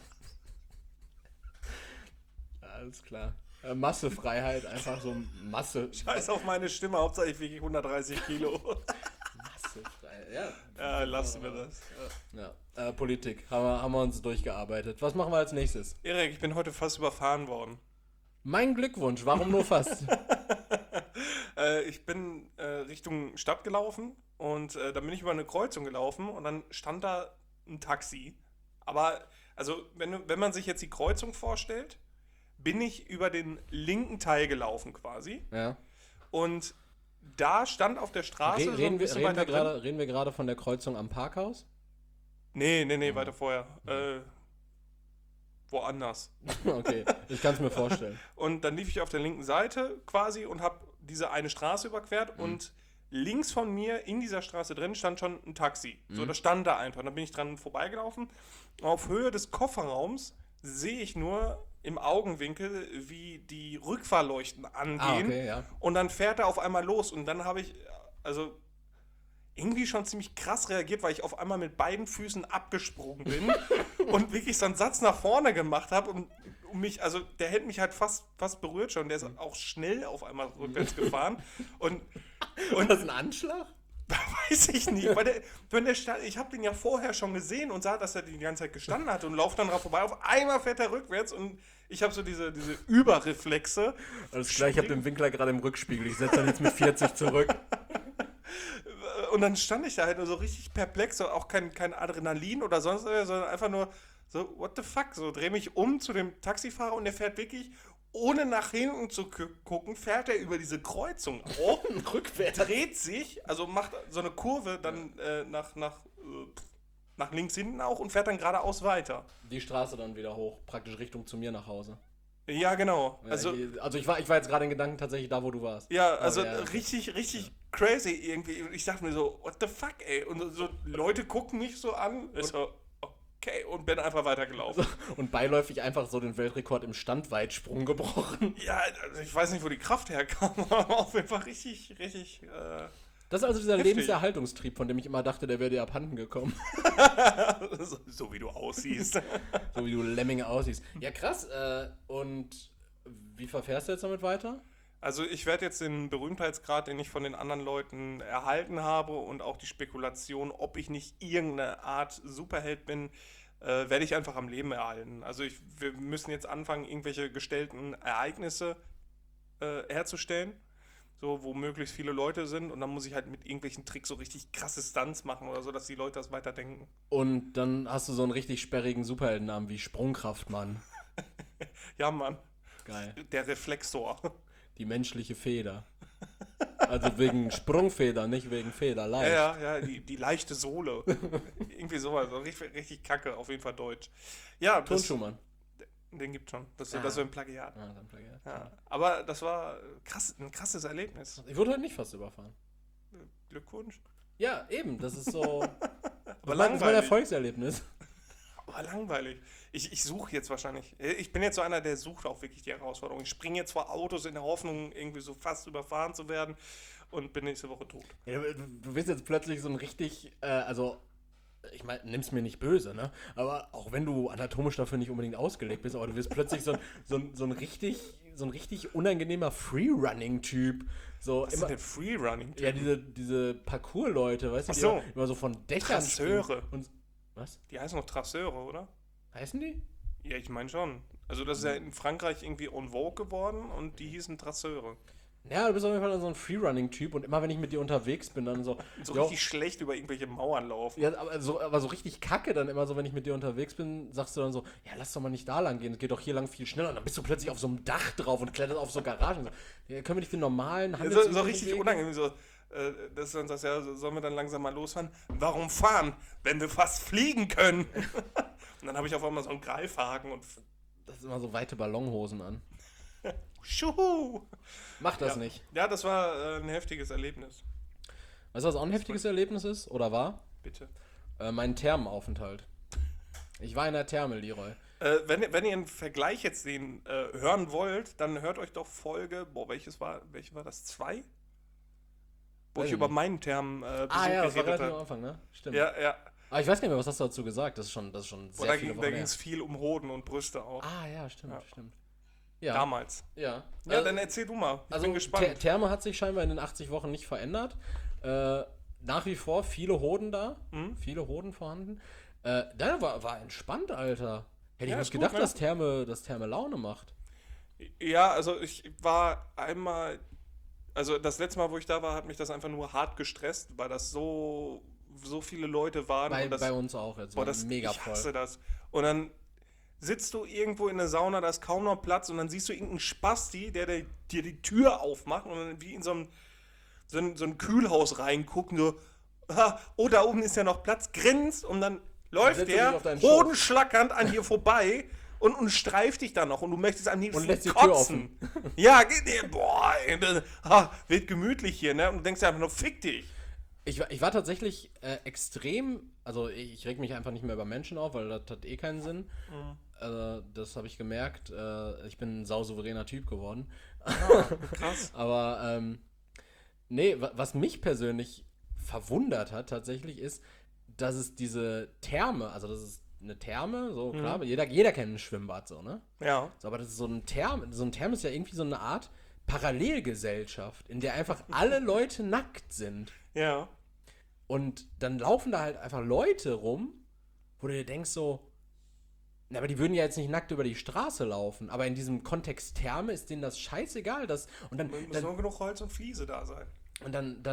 Alles klar. Massefreiheit, einfach so Masse. Scheiß auf meine Stimme, Hauptsache ich wiege 130 Kilo. Massefreiheit, ja. Ja, lassen wir das. Ja. Politik, haben wir uns durchgearbeitet. Was machen wir als nächstes? Erik, ich bin heute fast überfahren worden. Mein Glückwunsch, warum nur fast? Ich bin Richtung Stadt gelaufen und dann bin ich über eine Kreuzung gelaufen und dann stand da ein Taxi. Aber, also, wenn man sich jetzt die Kreuzung vorstellt, bin ich über den linken Teil gelaufen quasi. Ja. Und da stand auf der Straße Reden wir gerade von der Kreuzung am Parkhaus? Nee, weiter vorher. Woanders. Okay, ich kann es mir vorstellen. Und dann lief ich auf der linken Seite quasi und habe diese eine Straße überquert und links von mir in dieser Straße drin stand schon ein Taxi. So, das stand da einfach. Und dann bin ich dran vorbeigelaufen. Auf Höhe des Kofferraums sehe ich nur im Augenwinkel, wie die Rückfahrleuchten angehen. Okay, ja. Und dann fährt er auf einmal los. Und dann habe ich, also irgendwie schon ziemlich krass reagiert, weil ich auf einmal mit beiden Füßen abgesprungen bin und wirklich so einen Satz nach vorne gemacht habe und mich, also der hätte mich halt fast berührt schon. Der ist auch schnell auf einmal rückwärts gefahren. Und War das ein Anschlag? weiß ich nicht, weil ich habe den ja vorher schon gesehen und sah, dass er die ganze Zeit gestanden hat und laufe dann drauf vorbei. Auf einmal fährt er rückwärts und ich habe so diese Überreflexe. Alles klar, ich habe den Winkler gerade im Rückspiegel. Ich setze dann jetzt mit 40 zurück. Und dann stand ich da halt nur so richtig perplex, so auch kein Adrenalin oder sonst was, sondern einfach nur so, what the fuck, so drehe mich um zu dem Taxifahrer und der fährt wirklich, ohne nach hinten zu gucken, fährt er über diese Kreuzung auch, rückwärts, dreht sich, also macht so eine Kurve dann nach links hinten auch und fährt dann geradeaus weiter. Die Straße dann wieder hoch, praktisch Richtung zu mir nach Hause. Ja, genau. Also ich war jetzt gerade in Gedanken tatsächlich da, wo du warst. Ja, also richtig crazy irgendwie. Und ich dachte mir so, what the fuck, ey? Und so Leute gucken mich so an. Ich so, okay, und bin einfach weitergelaufen. Und beiläufig einfach so den Weltrekord im Standweitsprung gebrochen. Ja, also ich weiß nicht, wo die Kraft herkam, aber auf jeden Fall richtig. Das ist also dieser heftig. Lebenserhaltungstrieb, von dem ich immer dachte, der wäre dir abhanden gekommen. So wie du aussiehst. So wie du Lemming aussiehst. Ja, krass. Und wie verfährst du jetzt damit weiter? Also ich werde jetzt den Berühmtheitsgrad, den ich von den anderen Leuten erhalten habe und auch die Spekulation, ob ich nicht irgendeine Art Superheld bin, werde ich einfach am Leben erhalten. Also wir müssen jetzt anfangen, irgendwelche gestellten Ereignisse herzustellen, so wo möglichst viele Leute sind und dann muss ich halt mit irgendwelchen Tricks so richtig krasse Stunts machen oder so, dass die Leute das weiterdenken. Und dann hast du so einen richtig sperrigen Superheldennamen wie Sprungkraftmann. Ja, Mann. Geil. Der Reflexor. Die menschliche Feder. Also wegen Sprungfeder, nicht wegen Federleicht. Ja, die leichte Sohle. Irgendwie sowas. So richtig, richtig kacke, auf jeden Fall deutsch. Ja, Tonschumann. den gibt schon. Das ist so ein Plagiat. Ah, dann Plagiat. Ja. Aber das war ein krasses Erlebnis. Ich wurde heute nicht fast überfahren. Glückwunsch. Ja, eben, das ist so. Aber das ist mein langweilig. Erfolgserlebnis. Aber langweilig. Ich suche jetzt wahrscheinlich. Ich bin jetzt so einer, der sucht auch wirklich die Herausforderung. Ich springe jetzt vor Autos in der Hoffnung, irgendwie so fast überfahren zu werden und bin nächste Woche tot. Ja, du bist jetzt plötzlich so ein richtig, ich meine, nimm's mir nicht böse, ne? Aber auch wenn du anatomisch dafür nicht unbedingt ausgelegt bist, aber du wirst plötzlich so ein richtig unangenehmer Freerunning-Typ. So Was ist denn Freerunning? Ja, diese Parkour-Leute, weißt du, Ach so. die immer so von Dächern Trasseure. springen. Und, was? Die heißen noch Trasseure, oder? Heißen die? Ja, ich meine schon. Also das ist ja in Frankreich irgendwie en vogue geworden und die hießen Trasseure. Ja, du bist auf jeden Fall so ein Freerunning-Typ und immer wenn ich mit dir unterwegs bin, dann so. So jo, richtig schlecht über irgendwelche Mauern laufen. ja, aber so richtig kacke dann immer so, wenn ich mit dir unterwegs bin, sagst du dann so, ja, lass doch mal nicht da lang gehen, es geht doch hier lang viel schneller. Und dann bist du plötzlich auf so einem Dach drauf und kletterst auf so Garagen. So, ja, können wir nicht den normalen Ja, Handels so richtig unangenehm. So, dass du dann sagst, ja, sollen wir dann langsam mal losfahren? Warum fahren, wenn wir fast fliegen können? Und dann habe ich auf einmal so einen Greifhaken und Das ist immer so weite Ballonhosen an. Schuhu! Mach das nicht. Ja, das war ein heftiges Erlebnis. Weißt du, was auch ein heftiges Erlebnis ist? Oder war? Bitte. Mein Thermenaufenthalt. Ich war in der Therme, Leroy. Wenn ihr einen Vergleich jetzt hören wollt, dann hört euch doch Folge, welche war das? 2? Wo ich über meinen Thermenbesuch Ja, das war geredet relativ am habe. Anfang, ne? Stimmt. Ja. Aber ich weiß gar nicht mehr, was hast du dazu gesagt? Das ist schon sehr Da viele ging Wochen her. es viel um Hoden und Brüste auch. Ja, stimmt. Ja. Ja. Damals. Ja. Ja, dann erzähl du mal. Ich bin gespannt. Therme hat sich scheinbar in den 80 Wochen nicht verändert. Nach wie vor viele Hoden da. Viele Hoden vorhanden. Da war entspannt, Alter. Hätte ich Ja, nicht ist gut, gedacht, ne? dass Therme Laune macht. Ja, also ich war einmal, also das letzte Mal, wo ich da war, hat mich das einfach nur hart gestresst, weil das so viele Leute waren. und das, Bei uns auch jetzt. boah, War mega ich hasse voll. das. Und dann sitzt du irgendwo in der Sauna, da ist kaum noch Platz und dann siehst du irgendeinen Spasti, der dir die Tür aufmacht und dann wie in so ein Kühlhaus reinguckt und so, oh, da oben ist ja noch Platz, grinst und dann läuft setzt er der sich auf deinen hodenschlackernd an dir vorbei und streift dich dann noch und du möchtest am liebsten Und lässt die Tür kotzen. Ja, boah, wird gemütlich hier, ne? Und du denkst dir einfach nur, fick dich. Ich war tatsächlich extrem, also ich reg mich einfach nicht mehr über Menschen auf, weil das hat eh keinen Sinn. Das habe ich gemerkt. Ich bin ein sausouveräner Typ geworden. Krass. Aber nee, was mich persönlich verwundert hat tatsächlich ist, dass es diese Therme, also das ist eine Therme, so klar, jeder kennt ein Schwimmbad so, ne? Ja. So, aber das ist so ein Therme ist ja irgendwie so eine Art Parallelgesellschaft, in der einfach alle Leute nackt sind. Ja. Und dann laufen da halt einfach Leute rum, wo du dir denkst so, na, aber die würden ja jetzt nicht nackt über die Straße laufen, aber in diesem Kontext Therme ist denen das scheißegal. Und dann Muss nur genug Holz und Fliese da sein. Und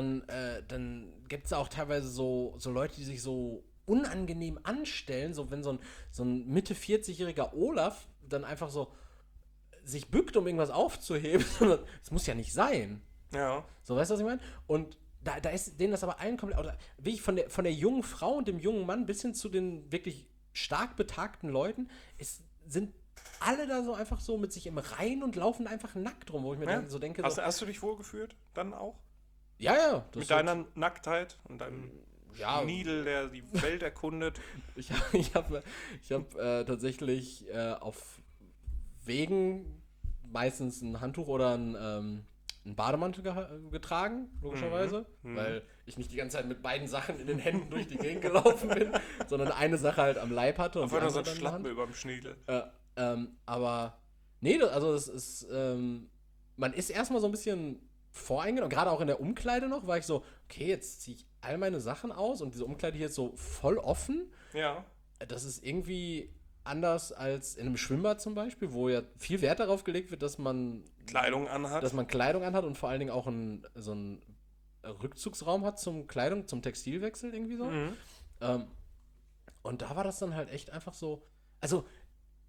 dann gibt es auch teilweise so Leute, die sich so unangenehm anstellen, so wenn so ein Mitte 40-jähriger Olaf dann einfach so sich bückt, um irgendwas aufzuheben. Das muss ja nicht sein. Ja. So, weißt du, was ich meine? Und da ist denen das aber allen komplett, oder wirklich von der jungen Frau und dem jungen Mann bis hin zu den wirklich stark betagten Leuten, sind alle da so einfach so mit sich im Reinen und laufen einfach nackt rum, wo ich mir dann so denke, so, Hast du dich wohlgefühlt dann auch? ja. Mit deiner Nacktheit und deinem Schniedel, der die Welt erkundet? Ich hab tatsächlich auf Wegen meistens ein Handtuch oder ein Bademantel getragen, logischerweise, weil ich nicht die ganze Zeit mit beiden Sachen in den Händen durch die Gegend gelaufen bin, sondern eine Sache halt am Leib hatte. Auf einmal so ein Schlappen über dem Schniedel. Aber nee, also es ist, man ist erstmal so ein bisschen voreingenommen, gerade auch in der Umkleide noch, war ich so, okay, jetzt ziehe ich all meine Sachen aus und diese Umkleide hier ist so voll offen. Ja. Das ist irgendwie anders als in einem Schwimmbad zum Beispiel, wo ja viel Wert darauf gelegt wird, dass man Kleidung anhat. Und vor allen Dingen auch so einen Rückzugsraum hat zum Textilwechsel irgendwie so. Und da war das dann halt echt einfach so, also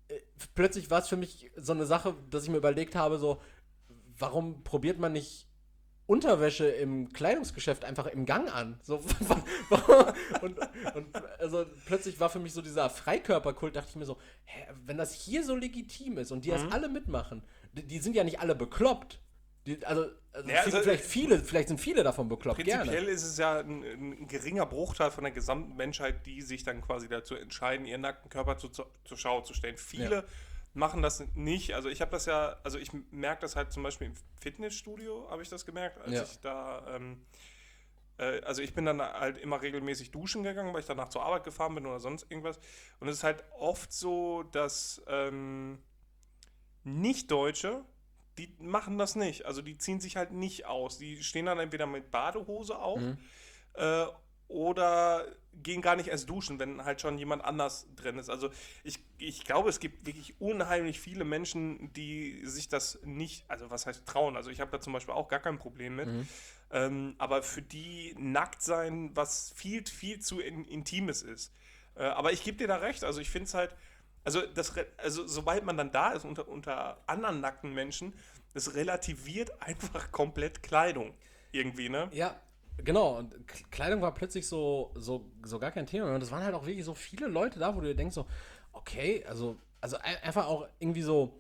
plötzlich war es für mich so eine Sache, dass ich mir überlegt habe, so, warum probiert man nicht Unterwäsche im Kleidungsgeschäft einfach im Gang an? So, und, also plötzlich war für mich so dieser Freikörperkult, dachte ich mir so, hä, wenn das hier so legitim ist und die das alle mitmachen, die sind ja nicht alle bekloppt. Vielleicht sind viele davon bekloppt, Prinzipiell gerne. ist es ja ein geringer Bruchteil von der gesamten Menschheit, die sich dann quasi dazu entscheiden, ihren nackten Körper zur Schau zu stellen. Viele machen das nicht. Also ich habe das ja, also ich merke das halt zum Beispiel im Fitnessstudio, habe ich das gemerkt, als ich da, also ich bin dann halt immer regelmäßig duschen gegangen, weil ich danach zur Arbeit gefahren bin oder sonst irgendwas. Und es ist halt oft so, dass Nicht-Deutsche, die machen das nicht. Also die ziehen sich halt nicht aus. Die stehen dann entweder mit Badehose auf äh, oder gehen gar nicht erst duschen, wenn halt schon jemand anders drin ist. Also ich glaube, es gibt wirklich unheimlich viele Menschen, die sich das nicht, also was heißt trauen. Also ich habe da zum Beispiel auch gar kein Problem mit. Aber für die nackt sein, was viel, viel zu Intimes ist. Aber ich gebe dir da recht. Also ich finde es halt, also sobald man dann da ist unter anderen nackten Menschen, das relativiert einfach komplett Kleidung irgendwie, ne? Ja, genau. Und Kleidung war plötzlich so gar kein Thema mehr. Und es waren halt auch wirklich so viele Leute da, wo du dir denkst so, okay, also einfach auch irgendwie so.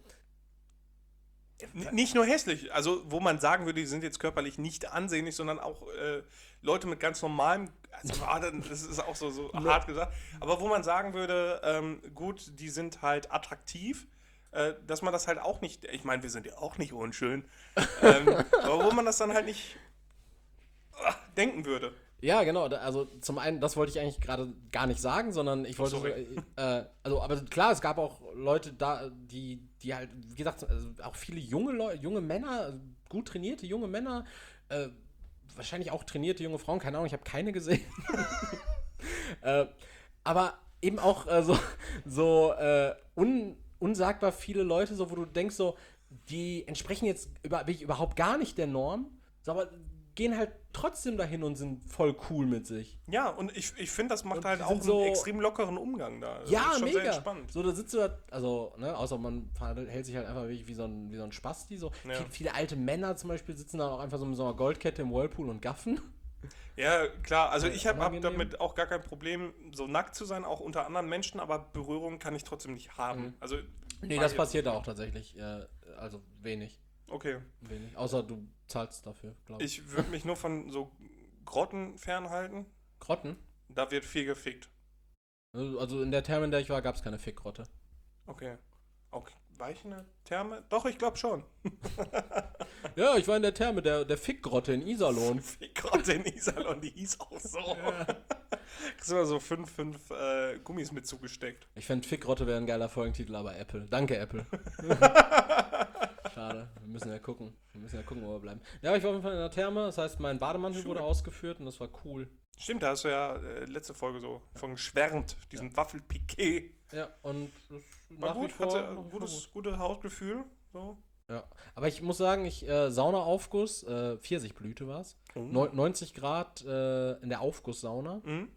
Nicht nur hässlich, also wo man sagen würde, die sind jetzt körperlich nicht ansehnlich, sondern auch Leute mit ganz normalem, also das ist auch so hart gesagt, aber wo man sagen würde, gut, die sind halt attraktiv, dass man das halt auch nicht, ich meine, wir sind ja auch nicht unschön, aber wo man das dann halt nicht denken würde. Ja, genau. Also zum einen, das wollte ich eigentlich gerade gar nicht sagen, sondern ich wollte, aber klar, es gab auch Leute da, die halt, wie gesagt, also auch viele junge Männer, gut trainierte junge Männer, wahrscheinlich auch trainierte junge Frauen, keine Ahnung, ich habe keine gesehen. Aber eben auch unsagbar viele Leute, so wo du denkst, so, die entsprechen jetzt wirklich überhaupt gar nicht der Norm, so, aber gehen halt trotzdem dahin und sind voll cool mit sich. Ja, und ich finde, das macht Und halt die auch sind einen so- extrem lockeren Umgang da. Das Ja, ist schon sehr mega. entspannt. So, da sitzt du da, also, ne, außer man hält sich halt einfach wie so ein Spasti. So. Ja. Viele alte Männer zum Beispiel sitzen dann auch einfach so mit so einer Goldkette im Whirlpool und gaffen. Ja, klar, also ich hab unangenehm. damit auch gar kein Problem, so nackt zu sein, auch unter anderen Menschen, aber Berührung kann ich trotzdem nicht haben. Also, Nee, mag das ich- passiert da auch tatsächlich. Also wenig. Okay. Wenig. Außer du zahlst dafür, glaube ich. Ich würde mich nur von so Grotten fernhalten. Grotten? Da wird viel gefickt. Also in der Therme, in der ich war, gab es keine Fickgrotte. Okay. War ich in der Therme? Doch, ich glaube schon. Ja, ich war in der Therme, der Fickgrotte in Iserlohn. Fickgrotte in Iserlohn, die hieß auch so. Kriegst du mal so fünf Gummis mit zugesteckt. Ich fände Fickgrotte wäre ein geiler Folgentitel, aber Apple. Danke, Apple. Schade, wir müssen ja gucken, wo wir bleiben. Ja, aber ich war auf jeden Fall in der Therme, das heißt, mein Bademantel wurde ausgeführt und das war cool. Stimmt, da hast du ja letzte Folge so von geschwärmt, diesem Waffelpiquet. Ja, und das War nach wie gut, vor hatte nach wie vor gutes Hautgefühl. So. Ja, aber ich muss sagen, Saunaaufguss, Pfirsichblüte war es. 90 Grad in der Aufgusssauna. Mhm.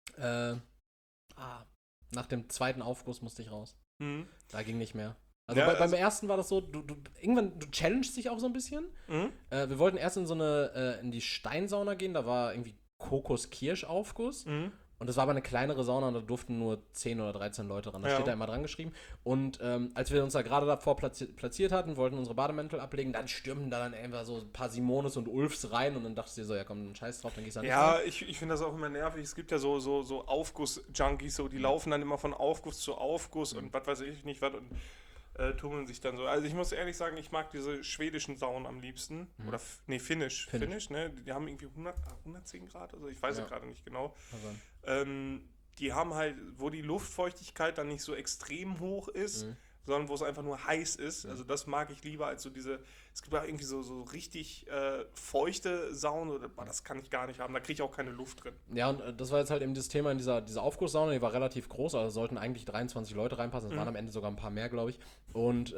Nach dem zweiten Aufguss musste ich raus. Mhm. Da ging nicht mehr. Also Ja, beim ersten war das so, irgendwann, du challengest dich auch so ein bisschen. Mhm. Wir wollten erst in die Steinsauna gehen, da war irgendwie Kokos-Kirsch-Aufguss. Mhm. Und das war aber eine kleinere Sauna und da durften nur 10 oder 13 Leute ran. Das Ja. steht da immer dran geschrieben. Und als wir uns da gerade davor platziert hatten, wollten unsere Bademäntel ablegen, dann stürmten da dann einfach so ein paar Simones und Ulfs rein und dann dachtest du dir so, ja komm, scheiß drauf, dann gehst du da nicht Ja, rein. ich finde das auch immer nervig. Es gibt ja so Aufguss-Junkies, so, die laufen dann immer von Aufguss zu Aufguss und was weiß ich nicht was und tummeln sich dann so. Also ich muss ehrlich sagen, ich mag diese schwedischen Saunen am liebsten. Oder, Finnisch, ne? Die haben irgendwie 110 Grad, also ich weiß es gerade nicht genau. Also, Die haben halt, wo die Luftfeuchtigkeit dann nicht so extrem hoch ist, sondern wo es einfach nur heiß ist. Also das mag ich lieber als so diese, es gibt auch irgendwie so richtig feuchte Saunen, oder, das kann ich gar nicht haben, da kriege ich auch keine Luft drin. ja, und das war jetzt halt eben dieses Thema in dieser Aufgusssauna, die war relativ groß, also sollten eigentlich 23 Leute reinpassen, es waren am Ende sogar ein paar mehr, glaube ich. Und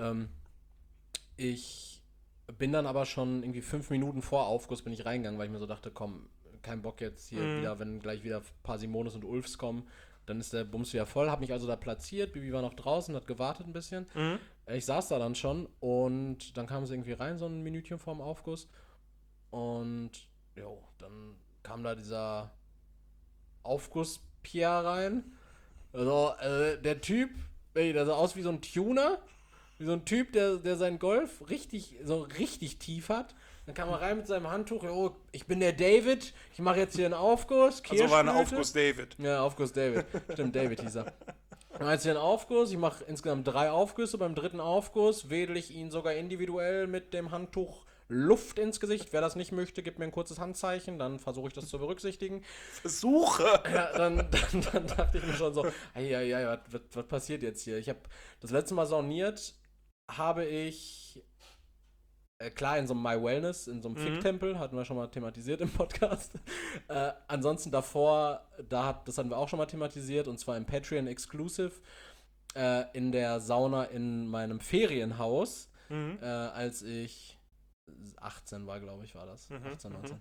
ich bin dann aber schon irgendwie 5 Minuten vor Aufguss bin ich reingegangen, weil ich mir so dachte, komm, kein Bock jetzt hier wieder, wenn gleich wieder ein paar Simones und Ulfs kommen, Dann ist der Bums wieder voll, habe mich also da platziert, Bibi war noch draußen, hat gewartet ein bisschen. Ich saß da dann schon und dann kam sie irgendwie rein, so ein Minütchen vorm Aufguss. Und dann kam da dieser Aufguss-Pierre rein. Also, der Typ, der sah aus wie so ein Tuner. Wie so ein Typ, der seinen Golf richtig tief hat. Dann kam er rein mit seinem Handtuch. Jo, ich bin der David. Ich mache jetzt hier einen Aufguss. Also war ein Aufguss David. Ja, Aufguss David. Stimmt, David hieß er. Ich mache jetzt hier einen Aufguss. Ich mache insgesamt 3 Aufgüsse. Beim 3. Aufguss wedel ich ihn sogar individuell mit dem Handtuch Luft ins Gesicht. Wer das nicht möchte, gibt mir ein kurzes Handzeichen. Dann versuche ich das zu berücksichtigen. Versuche! Ja, dann dachte ich mir schon so, was passiert jetzt hier? Ich habe das letzte Mal sauniert, habe ich, klar, in so einem My Wellness, in so einem Fick-Tempel, hatten wir schon mal thematisiert im Podcast. Ansonsten davor, das hatten wir auch schon mal thematisiert, und zwar im Patreon Exclusive, in der Sauna in meinem Ferienhaus, als ich 18 war, glaube ich, war das. 18, 19.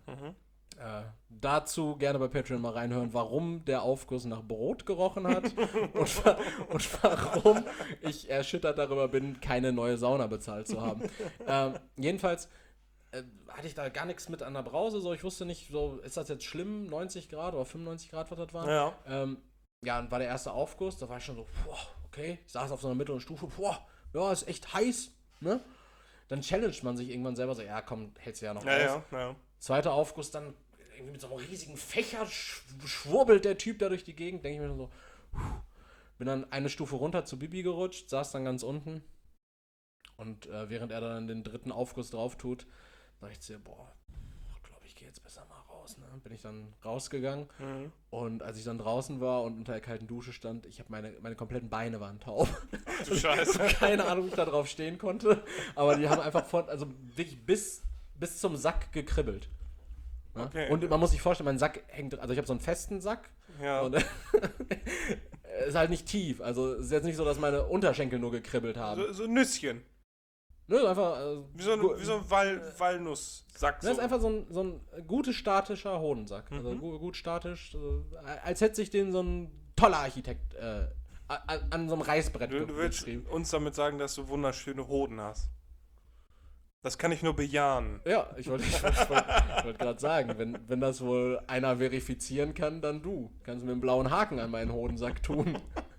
Dazu gerne bei Patreon mal reinhören, warum der Aufguss nach Brot gerochen hat und warum ich erschüttert darüber bin, keine neue Sauna bezahlt zu haben. Jedenfalls hatte ich da gar nichts mit an der Brause, so ich wusste nicht, so ist das jetzt schlimm, 90 Grad oder 95 Grad, was das war. Ja. Und war der erste Aufguss, da war ich schon so, okay, ich saß auf so einer mittleren Stufe, ist echt heiß, ne? Dann challenged man sich irgendwann selber so, ja komm, hältst du ja noch aus. Ja. Zweiter Aufguss, dann irgendwie mit so einem riesigen Fächer schwurbelt der Typ da durch die Gegend, denke ich mir so, bin dann eine Stufe runter zu Bibi gerutscht, saß dann ganz unten und während er dann den 3. Aufguss drauf tut, dachte ich zu ihr, glaube ich gehe jetzt besser mal raus, ne? Bin ich dann rausgegangen und als ich dann draußen war und unter der kalten Dusche stand, ich habe meine kompletten Beine waren taub. Du Scheiße. Keine Ahnung, wie ich da drauf stehen konnte, aber die haben einfach wirklich bis zum Sack gekribbelt. Ja? Okay. Und man muss sich vorstellen, mein Sack hängt, also ich habe so einen festen Sack. Ja. Und ist halt nicht tief. Also es ist jetzt nicht so, dass meine Unterschenkel nur gekribbelt haben. So ein Nüsschen. Nö, einfach. Wie so ein Walnusssack. Das ist einfach so ein gut statischer Hodensack. Also gut statisch. Als hätte sich den so ein toller Architekt an so einem Reißbrett Du willst geschrieben. uns damit sagen, dass du wunderschöne Hoden hast. Das kann ich nur bejahen. Ja, ich wollte gerade sagen, wenn das wohl einer verifizieren kann, dann du. Kannst mir einen blauen Haken an meinen Hodensack tun.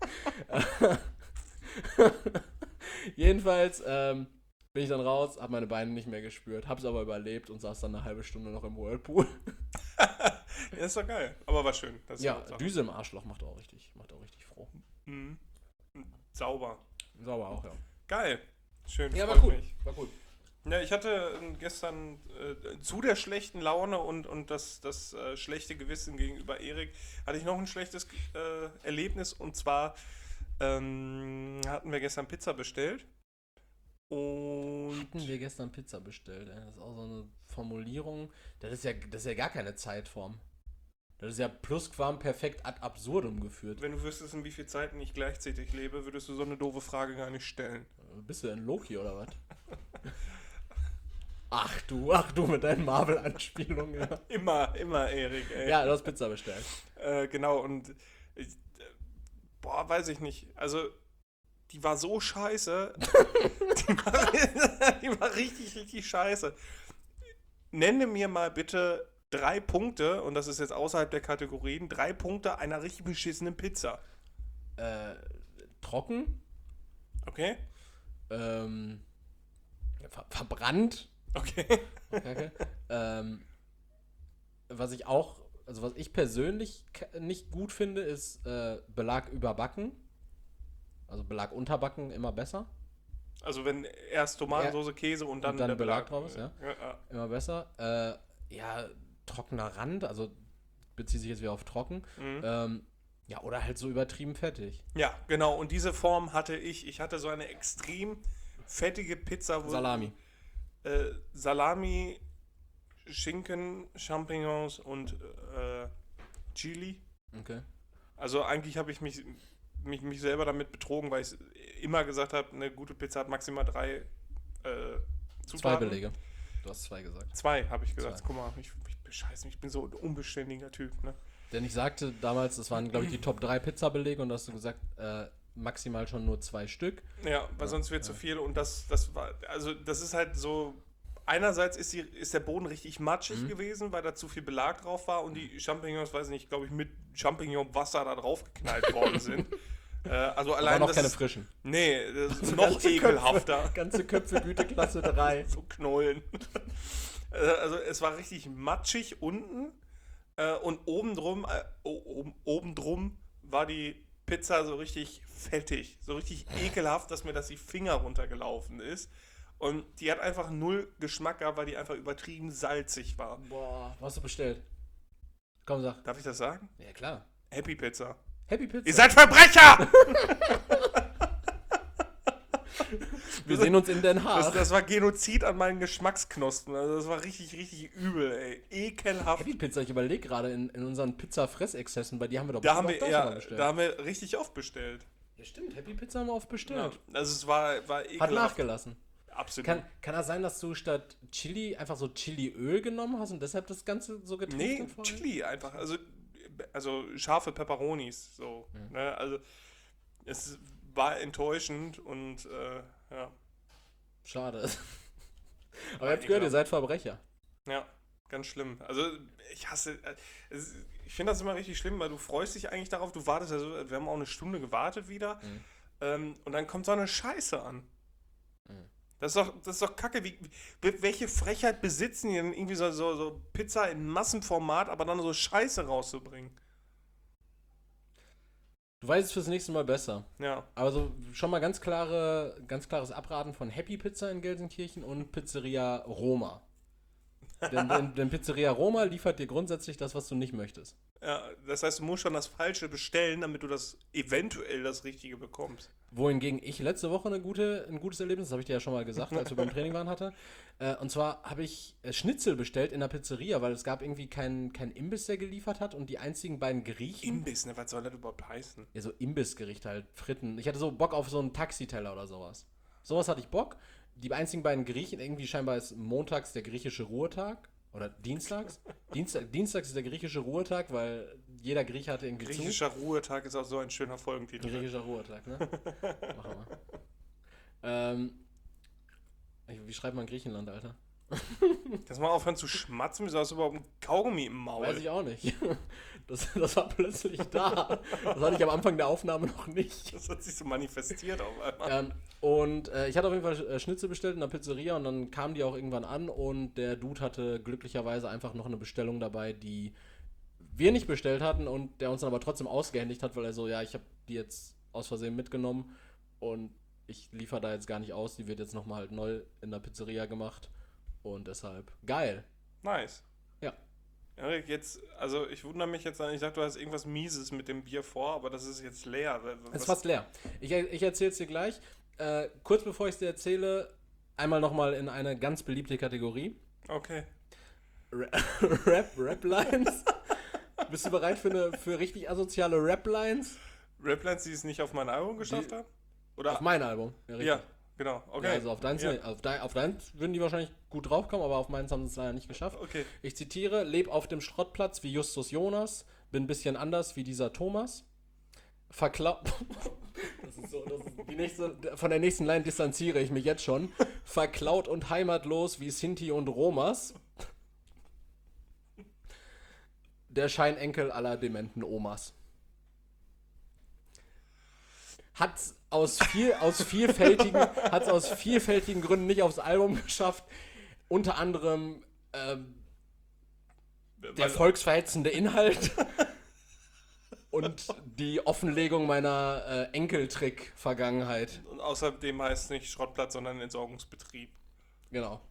Jedenfalls bin ich dann raus, habe meine Beine nicht mehr gespürt, hab's aber überlebt und saß dann eine halbe Stunde noch im Whirlpool. Ja, ist doch geil. Aber war schön. Das ist Ja, Düse im Arschloch macht auch richtig froh. Mhm. Sauber. Sauber auch, ja. Geil. Schön. Ja, war freut cool. mich. War cool. Ja, ich hatte gestern zu der schlechten Laune und das schlechte Gewissen gegenüber Erik, hatte ich noch ein schlechtes Erlebnis, und zwar hatten wir gestern Pizza bestellt. Und Hatten wir gestern Pizza bestellt, ey. Das ist auch so eine Formulierung. Das ist ja gar keine Zeitform. Das ist ja plusquamperfekt ad absurdum geführt. wenn du wüsstest, in wie vielen Zeiten ich gleichzeitig lebe, würdest du so eine doofe Frage gar nicht stellen. Bist du denn Loki oder was? Ach du mit deinen Marvel-Anspielungen. Ja. Immer, Erik, ey. Ja, du hast Pizza bestellt. Genau, und weiß ich nicht. Also, die war so scheiße. die war richtig, richtig scheiße. Nenne mir mal bitte 3 Punkte, und das ist jetzt außerhalb der Kategorien, 3 Punkte einer richtig beschissenen Pizza. Trocken. Okay? Verbrannt. Okay. Okay. Was ich persönlich nicht gut finde, ist Belag überbacken. Also Belag unterbacken immer besser. Also wenn erst Tomatensauce, Käse und dann der Belag drauf ist, ja. Ja. Immer besser. Trockener Rand, also bezieht sich jetzt wieder auf trocken. Oder halt so übertrieben fettig. Ja, genau. Und diese Form hatte ich. Ich hatte so eine extrem fettige Pizza. Salami. Salami, Schinken, Champignons und Chili. Okay. Also eigentlich habe ich mich selber damit betrogen, weil ich immer gesagt habe, eine gute Pizza hat maximal 3 Zutaten. 2 Belege. Du hast 2 gesagt. 2 habe ich gesagt. 2. Guck mal, ich bescheiße mich. Ich bin so ein unbeständiger Typ. Ne? Denn ich sagte damals, das waren, glaube ich, die Top 3 Pizzabelege und da hast du gesagt, maximal schon nur 2 Stück. Ja, weil sonst wird zu viel und das war, also das ist halt so, einerseits ist der Boden richtig matschig gewesen, weil da zu viel Belag drauf war und die Champignons, weiß nicht, glaube ich, mit Champignonwasser da drauf geknallt worden sind. Also allein Aber noch das keine ist, frischen. Nee, das ist noch ekelhafter. Ganze Köpfe, Güteklasse 3. So Knollen. Also es war richtig matschig unten und obendrum war die Pizza so richtig fettig, so richtig ekelhaft, dass mir das die Finger runtergelaufen ist. Und die hat einfach null Geschmack gehabt, weil die einfach übertrieben salzig war. Boah, was hast du bestellt? Komm, sag. Darf ich das sagen? Ja, klar. Happy Pizza. Happy Pizza. Ihr seid Verbrecher! Wir sehen uns in Den Haag. Das war Genozid an meinen Geschmacksknospen. Also das war richtig, richtig übel, ey. Ekelhaft. Happy Pizza, ich überlege gerade in unseren Pizza-Fressexzessen, bei dir haben wir doch Da haben wir, bestimmt auch schon mal bestellt. da haben wir richtig oft bestellt. Ja, stimmt, Happy Pizza haben wir oft Ja, bestellt. also es war ekelhaft. Hat nachgelassen. Absolut. Kann das sein, dass du statt Chili einfach so Chiliöl genommen hast und deshalb das Ganze so getrunken Nee, Chili einfach. Also scharfe Peperonis. So, ne? Also es war enttäuschend und ja. Schade. Aber ihr habt gehört, ihr seid Verbrecher. Ja, ganz schlimm. Also ich hasse. Ich finde das immer richtig schlimm, weil du freust dich eigentlich darauf, du wartest, also wir haben auch eine Stunde gewartet wieder. Und dann kommt so eine Scheiße an. Das ist doch kacke. Welche Frechheit besitzen die denn irgendwie so Pizza in Massenformat, aber dann so Scheiße rauszubringen? Du weißt es fürs nächste Mal besser. Ja. Also schon mal ganz klares Abraten von Happy Pizza in Gelsenkirchen und Pizzeria Roma. Denn Pizzeria Roma liefert dir grundsätzlich das, was du nicht möchtest. Ja, das heißt, du musst schon das Falsche bestellen, damit du eventuell das Richtige bekommst. Wohingegen ich letzte Woche ein gutes Erlebnis, das habe ich dir ja schon mal gesagt, als wir beim Training waren, hatte. Und zwar habe ich Schnitzel bestellt in der Pizzeria, weil es gab irgendwie keinen Imbiss, der geliefert hat und die einzigen beiden Griechen... Imbiss, ne? Was soll das überhaupt heißen? Ja, so Imbissgericht halt, Fritten. Ich hatte so Bock auf so einen Taxiteller oder sowas. Sowas hatte ich Bock. Die einzigen beiden Griechen, irgendwie scheinbar ist montags der griechische Ruhetag. Oder dienstags. Dienstags ist der griechische Ruhetag, weil jeder Grieche hatte irgendwie Griechischer Ruhetag ist auch so ein schöner Folgentitel. Griechischer Ruhetag, ne? Machen wir. Wie schreibt man Griechenland, Alter? Lass mal aufhören zu schmatzen, wieso hast du überhaupt ein Kaugummi im Maul? Weiß ich auch nicht. Das war plötzlich da. Das hatte ich am Anfang der Aufnahme noch nicht. Das hat sich so manifestiert auf einmal. Ich hatte auf jeden Fall Schnitzel bestellt in der Pizzeria und dann kamen die auch irgendwann an und der Dude hatte glücklicherweise einfach noch eine Bestellung dabei, die wir nicht bestellt hatten und der uns dann aber trotzdem ausgehändigt hat, weil er so, ja, ich habe die jetzt aus Versehen mitgenommen und ich liefere da jetzt gar nicht aus, die wird jetzt nochmal halt neu in der Pizzeria gemacht und deshalb geil. Nice. Ja. Erik, jetzt, also ich wundere mich jetzt, ich dachte, du hast irgendwas Mieses mit dem Bier vor, aber das ist jetzt leer. Es ist fast leer. Ich erzähle es dir glich. Kurz bevor ich es dir erzähle, einmal nochmal in eine ganz beliebte Kategorie. Okay. Rap-Lines. Bist du bereit für richtig asoziale Rap-Lines? Rap-Lines, die es nicht auf mein Album geschafft haben? Oder? Auf mein Album. Ja, genau. Okay. Ja, also auf deins würden die wahrscheinlich gut draufkommen, aber auf meins haben sie es leider nicht geschafft. Okay. Ich zitiere, leb auf dem Schrottplatz wie Justus Jonas, bin ein bisschen anders wie dieser Thomas. Von der nächsten Line distanziere ich mich jetzt schon. Verklaut und heimatlos wie Sinti und Romas. Der Scheinenkel aller dementen Omas. Hat's aus vielfältigen Gründen nicht aufs Album geschafft. Unter anderem der volksverhetzende Inhalt und die Offenlegung meiner Enkeltrick-Vergangenheit. Und außerdem heißt es nicht Schrottplatz, sondern Entsorgungsbetrieb. Genau.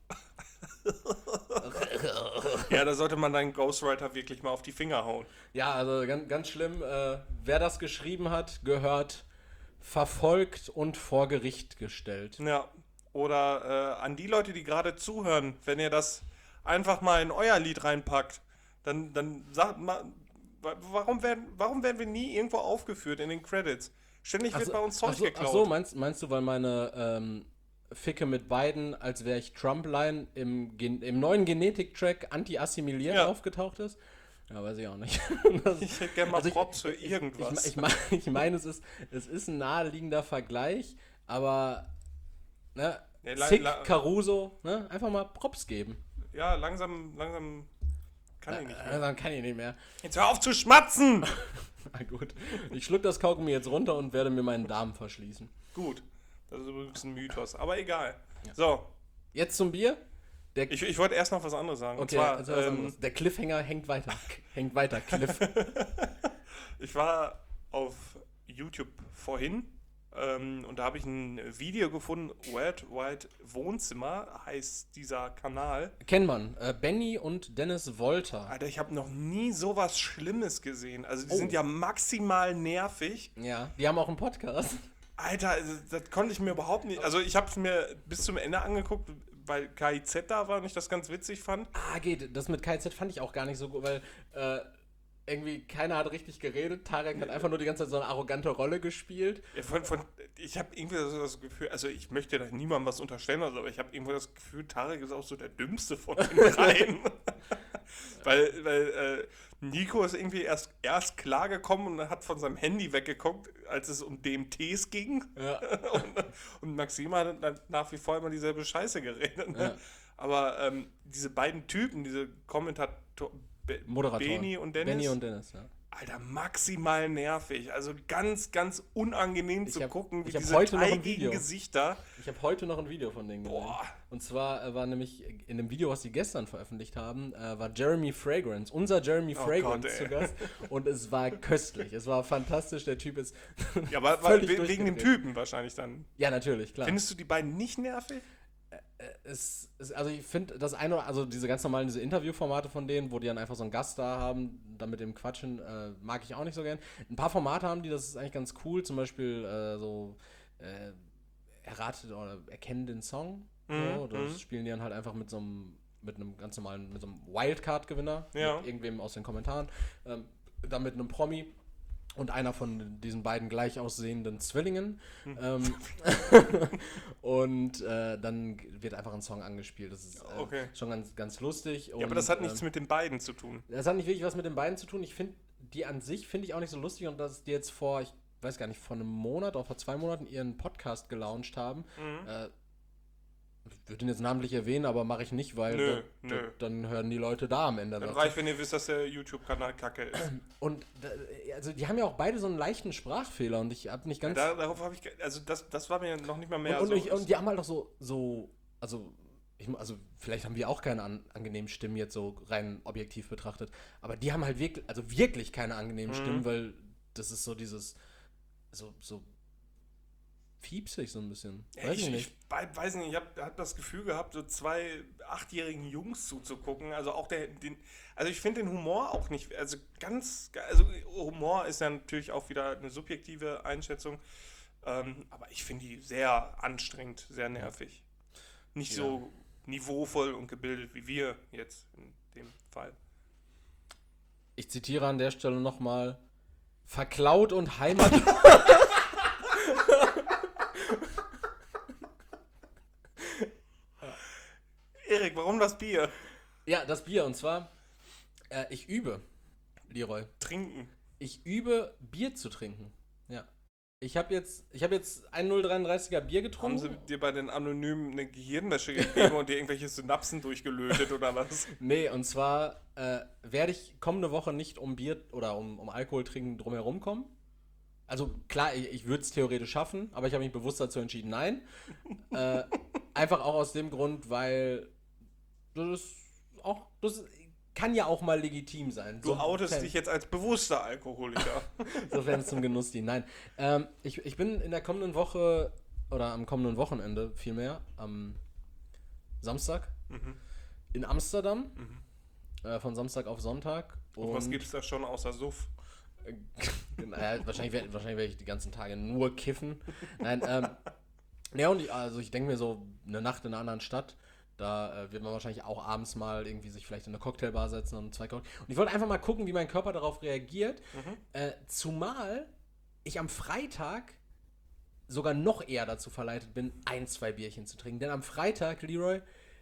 Ja, da sollte man deinen Ghostwriter wirklich mal auf die Finger hauen. Ja, also ganz schlimm. Wer das geschrieben hat, gehört verfolgt und vor Gericht gestellt. Ja, oder an die Leute, die gerade zuhören, wenn ihr das einfach mal in euer Lied reinpackt, dann sagt mal, warum werden wir nie irgendwo aufgeführt in den Credits? Ständig wird bei uns Zeug geklaut. Ach so, meinst du, weil meine Ficke mit beiden, als wäre ich Trumpline im neuen Genetik-Track Anti-Assimiliert aufgetaucht ist? Ja, weiß ich auch nicht. Ich hätte gerne mal Props für irgendwas. Ich meine, es ist ein naheliegender Vergleich, aber ne, Zick, Caruso, ne, einfach mal Props geben. Ja, langsam kann ich nicht mehr. Dann kann ich nicht mehr. Jetzt hör auf zu schmatzen! Na gut. Ich schluck das Kaugummi jetzt runter und werde mir meinen Darm verschließen. Gut. Das ist übrigens ein Mythos, aber egal. Ja. So. Jetzt zum Bier. Ich wollte erst noch was anderes sagen. Okay, und zwar, der Cliffhanger hängt weiter. Hängt weiter, Cliff. Ich war auf YouTube vorhin und da habe ich ein Video gefunden. Worldwide Wohnzimmer heißt dieser Kanal. Kennt man. Benny und Dennis Wolter. Alter, ich habe noch nie sowas Schlimmes gesehen. Also die sind ja maximal nervig. Ja, die haben auch einen Podcast. Alter, das konnte ich mir überhaupt nicht... Also ich habe es mir bis zum Ende angeguckt, weil KIZ da war und ich das ganz witzig fand. Geht. Das mit KIZ fand ich auch gar nicht so gut, weil irgendwie keiner hat richtig geredet. Tarek hat einfach nur die ganze Zeit so eine arrogante Rolle gespielt. Ja, ich habe irgendwie so das Gefühl, also ich möchte da niemandem was unterstellen, aber ich habe irgendwo das Gefühl, Tarek ist auch so der Dümmste von den dreien. weil Nico ist irgendwie erst klargekommen und hat von seinem Handy weggeguckt, als es um DMTs ging. Ja. und Maxima hat dann nach wie vor immer dieselbe Scheiße geredet. Ne? Ja. Aber diese beiden Typen, diese Moderatoren. Benny und Dennis, ja. Alter, maximal nervig. Also ganz, ganz unangenehm zu gucken, wie diese teigigen Gesichter. Ich habe heute noch ein Video von denen gesehen. Boah. Und zwar war nämlich in dem Video, was sie gestern veröffentlicht haben, war Jeremy Fragrance, unser Jeremy Fragrance zu Gast. Und es war köstlich. Es war fantastisch. Der Typ ist ja, aber wegen dem Typen wahrscheinlich dann. Ja, natürlich, klar. Findest du die beiden nicht nervig? Also ich finde also diese ganz normalen, diese Interviewformate von denen, wo die dann einfach so einen Gast da haben, dann mit dem Quatschen, mag ich auch nicht so gern. Ein paar Formate haben die, das ist eigentlich ganz cool, zum Beispiel erratet oder erkennen den Song. So, das spielen die dann halt einfach mit einem ganz normalen, mit so einem Wildcard-Gewinner, mit irgendwem aus den Kommentaren, dann mit einem Promi. Und einer von diesen beiden gleich aussehenden Zwillingen. Und dann wird einfach ein Song angespielt. Das ist schon ganz, ganz lustig. Ja, aber das hat nichts mit den beiden zu tun. Das hat nicht wirklich was mit den beiden zu tun. Ich finde, die an sich finde ich auch nicht so lustig. Und dass die jetzt ich weiß gar nicht, vor einem Monat oder vor 2 Monaten ihren Podcast gelauncht haben. Ich würde ihn jetzt namentlich erwähnen, aber mache ich nicht, weil dann hören die Leute da am Ende. Dann reicht, wenn ihr wisst, dass der YouTube-Kanal kacke ist. Und also die haben ja auch beide so einen leichten Sprachfehler und ich habe nicht ganz... Ja, darauf habe ich... Also das war mir noch nicht mal mehr und die haben halt auch so also vielleicht haben wir auch keine angenehmen Stimmen jetzt so rein objektiv betrachtet, aber die haben halt wirklich keine angenehmen Stimmen, weil das ist so dieses... so fiepsig so ein bisschen. Weiß ich nicht. Ich weiß nicht, ich hab das Gefühl gehabt, so 2 8-jährigen Jungs zuzugucken. Also auch also ich finde den Humor auch nicht, also Humor ist ja natürlich auch wieder eine subjektive Einschätzung, aber ich finde die sehr anstrengend, sehr nervig. Nicht so niveauvoll und gebildet wie wir jetzt in dem Fall. Ich zitiere an der Stelle nochmal: Verklaut und Heimat... Erik, warum das Bier? Ja, das Bier. Und zwar, ich übe, Leroy. Trinken. Ich übe, Bier zu trinken. Ja. Ich habe jetzt ein 0,33er Bier getrunken. Haben sie dir bei den Anonymen eine Gehirnwäsche gegeben und dir irgendwelche Synapsen durchgelötet oder was? Nee, und zwar werde ich kommende Woche nicht um Bier oder um Alkohol trinken drumherum kommen. Also klar, ich würde es theoretisch schaffen, aber ich habe mich bewusst dazu entschieden, nein. Einfach auch aus dem Grund, weil das kann ja auch mal legitim sein. Du outest dich jetzt als bewusster Alkoholiker. Sofern es zum Genuss dient. Nein, ich bin in der kommenden Woche oder am kommenden Wochenende vielmehr, am Samstag in Amsterdam, von Samstag auf Sonntag. Und was gibt's da schon außer Suff? Naja, wahrscheinlich werde ich die ganzen Tage nur kiffen. Nein, ja, und ich denke mir so, eine Nacht in einer anderen Stadt, da wird man wahrscheinlich auch abends mal irgendwie sich vielleicht in eine Cocktailbar setzen und 2 Cocktails. Und ich wollte einfach mal gucken, wie mein Körper darauf reagiert. Zumal ich am Freitag sogar noch eher dazu verleitet bin, 1, 2 Bierchen zu trinken. Denn am Freitag, Leroy,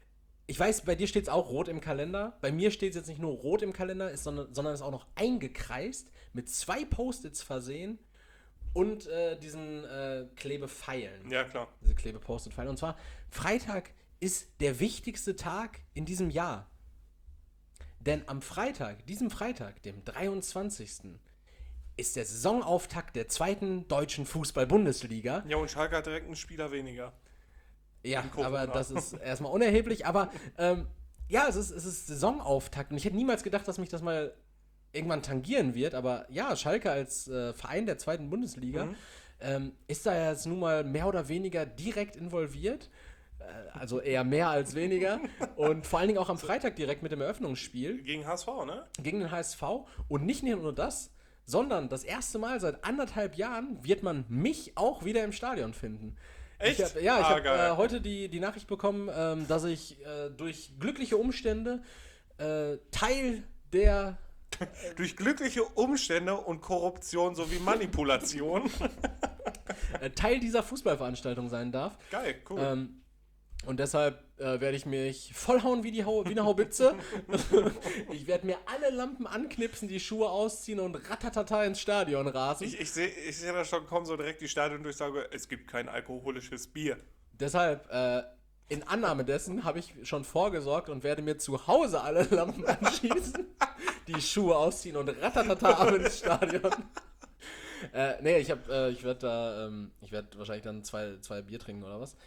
Ich weiß, bei dir steht es auch rot im Kalender. Bei mir steht es jetzt nicht nur rot im Kalender, sondern ist auch noch eingekreist, mit 2 Post-its versehen und diesen Klebepfeilen. Ja, klar. Diese Klebe-Post-it-Pfeile. Und zwar, Freitag ist der wichtigste Tag in diesem Jahr. Denn am Freitag, diesem Freitag, dem 23., ist der Saisonauftakt der 2. deutschen Fußball-Bundesliga. Ja, und Schalke hat direkt einen Spieler weniger. Ja, aber das ist erstmal unerheblich. Aber ja, es ist Saisonauftakt. Und ich hätte niemals gedacht, dass mich das mal irgendwann tangieren wird. Aber ja, Schalke als Verein der 2. Bundesliga ist da jetzt nun mal mehr oder weniger direkt involviert. Also eher mehr als weniger. Und vor allen Dingen auch am Freitag direkt mit dem Eröffnungsspiel. Gegen HSV, ne? Gegen den HSV. Und nicht nur das, sondern das erste Mal seit 1,5 Jahren wird man mich auch wieder im Stadion finden. Echt? Ich habe geil. heute die Nachricht bekommen, dass ich durch glückliche Umstände Teil der... Durch glückliche Umstände und Korruption sowie Manipulation. Teil dieser Fußballveranstaltung sein darf. Geil, cool. Und deshalb werde ich mich vollhauen wie eine Haubitze. Ich werde mir alle Lampen anknipsen, die Schuhe ausziehen und ratatata ins Stadion rasen. Ich seh da schon kommen so direkt die Stadiondurchsage, es gibt kein alkoholisches Bier. Deshalb, in Annahme dessen, habe ich schon vorgesorgt und werde mir zu Hause alle Lampen anschießen, die Schuhe ausziehen und ratatata ab ins Stadion. Ich werde wahrscheinlich dann zwei Bier trinken oder was.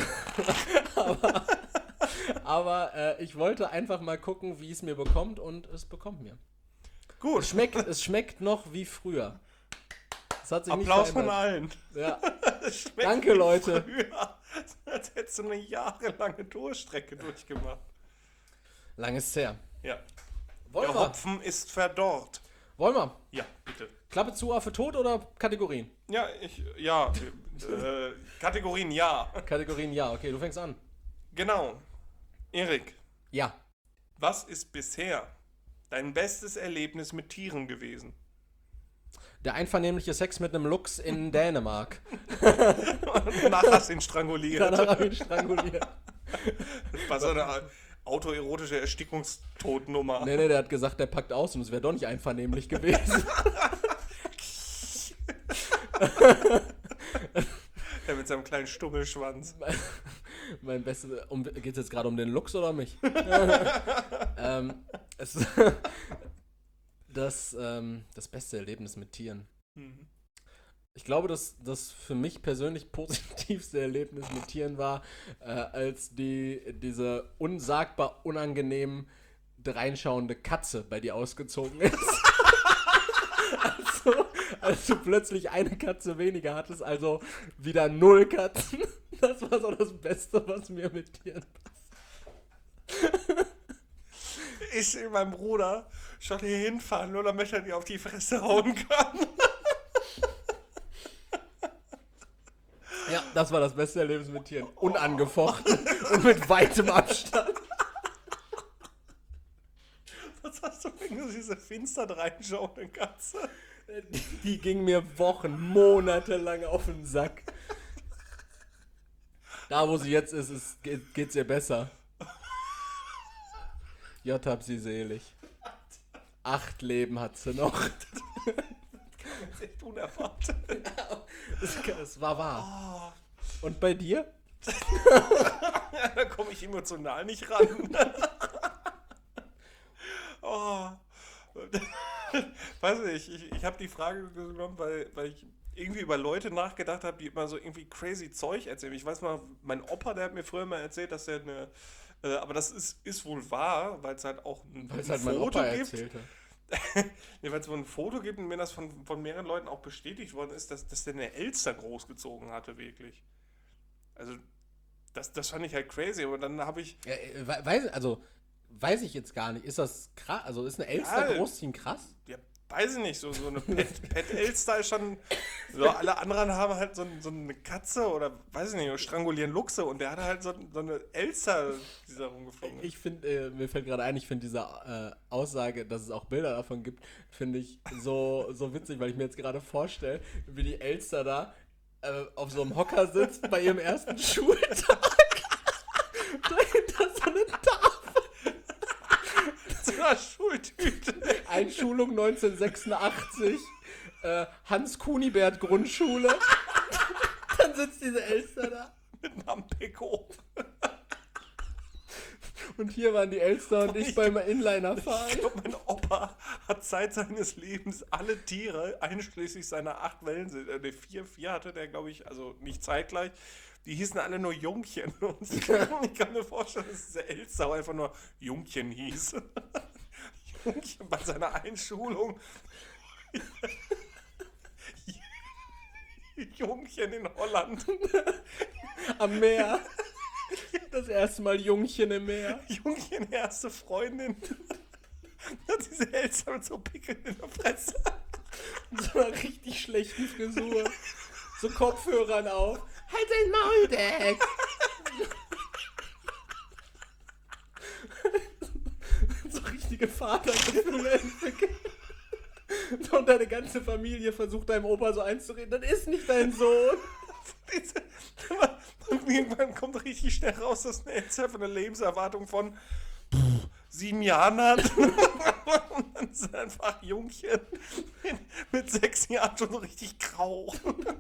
aber ich wollte einfach mal gucken, wie es mir bekommt, und es bekommt mir. Gut. Es schmeckt noch wie früher. Es hat sich Applaus nicht von verändert. allen. Ja. Es schmeckt Danke, wie Leute. Früher, als hättest du eine jahrelange Durchstrecke durchgemacht. Lang ist's her. Ja. Wollen Der wir? Hopfen ist verdorrt. Wollen wir? Ja, bitte. Klappe zu, Affe tot oder Kategorien? Kategorien ja. Kategorien ja, okay, du fängst an. Genau. Erik, Ja. was ist bisher dein bestes Erlebnis mit Tieren gewesen? Der einvernehmliche Sex mit einem Luchs in Dänemark. Danach hast du ihn stranguliert. Danach habe ich ihn stranguliert. Das war so eine autoerotische Erstickungstodnummer. Nee, der hat gesagt, der packt aus, und es wäre doch nicht einvernehmlich gewesen. Der mit seinem kleinen Stummelschwanz. Mein Bestes. Geht es jetzt gerade um den Luchs oder mich? Das beste Erlebnis mit Tieren. Mhm. Ich glaube, dass das für mich persönlich positivste Erlebnis mit Tieren war, als diese unsagbar unangenehm dreinschauende Katze bei dir ausgezogen ist. Als du plötzlich eine Katze weniger hattest, also wieder 0 Katzen. Das war so das Beste, was mir mit Tieren passiert. Ich sehe meinen Bruder schon hier hinfahren, nur damit er dir auf die Fresse hauen kann. Ja, das war das beste Erlebnis mit Tieren. Unangefochten und mit weitem Abstand. Was hast du denn diese finster reinschauende Katze? Die ging mir Wochen, Monate lang auf den Sack. Da, wo sie jetzt ist, geht's ihr besser. J hab sie selig. 8 Leben hat sie noch. Das ist echt unerwartet. Es war wahr. Und bei dir? Ja, da komme ich emotional nicht ran. Weiß nicht, ich habe die Frage genommen, weil ich irgendwie über Leute nachgedacht habe, die immer so irgendwie crazy Zeug erzählen. Ich weiß mal, mein Opa, der hat mir früher mal erzählt, dass er aber das ist wohl wahr, weil es halt auch ein Mein Foto Opa gibt. erzählte. Nee, weil es wohl ein Foto gibt und mir das von mehreren Leuten auch bestätigt worden ist, dass der eine Elster großgezogen hatte, wirklich. Also, das fand ich halt crazy, aber dann habe ich... Ja, weiß ich jetzt gar nicht. Ist das krass? Also ist eine Elster großziehen krass? Ja, weiß ich nicht, so eine Pet-Elster ist schon... So, alle anderen haben halt so eine Katze oder, weiß ich nicht, strangulieren Luchse und der hatte halt so eine Elster, die da rumgeflogen ist. Ich finde, mir fällt gerade ein, ich finde diese Aussage, dass es auch Bilder davon gibt, finde ich so witzig, weil ich mir jetzt gerade vorstelle, wie die Elster da auf so einem Hocker sitzt bei ihrem ersten Schultag. Dahinter so eine Tafel einer Schultüte. Einschulung 1986. Hans Kunibert Grundschule. Dann sitzt diese Elster da. Mit einem Peko. Und hier waren die Elster und ich beim Inliner-Fahren. Ich glaube, mein Opa hat Zeit seines Lebens alle Tiere, einschließlich seiner 8 Wellensittich, 4 hatte der, glaube ich, also nicht zeitgleich, die hießen alle nur Jungchen. Und ich kann mir vorstellen, dass dieser Elster einfach nur Jungchen hieß. Jungchen bei seiner Einschulung. Jungchen in Holland. Am Meer. Das erste Mal Jungchen im Meer. Jungchen, erste Freundin. Und diese Elster mit so Pickeln in der Fresse. Und so einer richtig schlechten Frisur. So Kopfhörern auf. Halt dein Maul, Deck! So richtige Vatergefühle entwickeln. Und deine ganze Familie versucht deinem Opa so einzureden, das ist nicht dein Sohn. Und irgendwann kommt richtig schnell raus, dass eine Elster eine Lebenserwartung von 7 Jahren hat. Und dann ist einfach Jungchen mit 6 Jahren schon so richtig grau.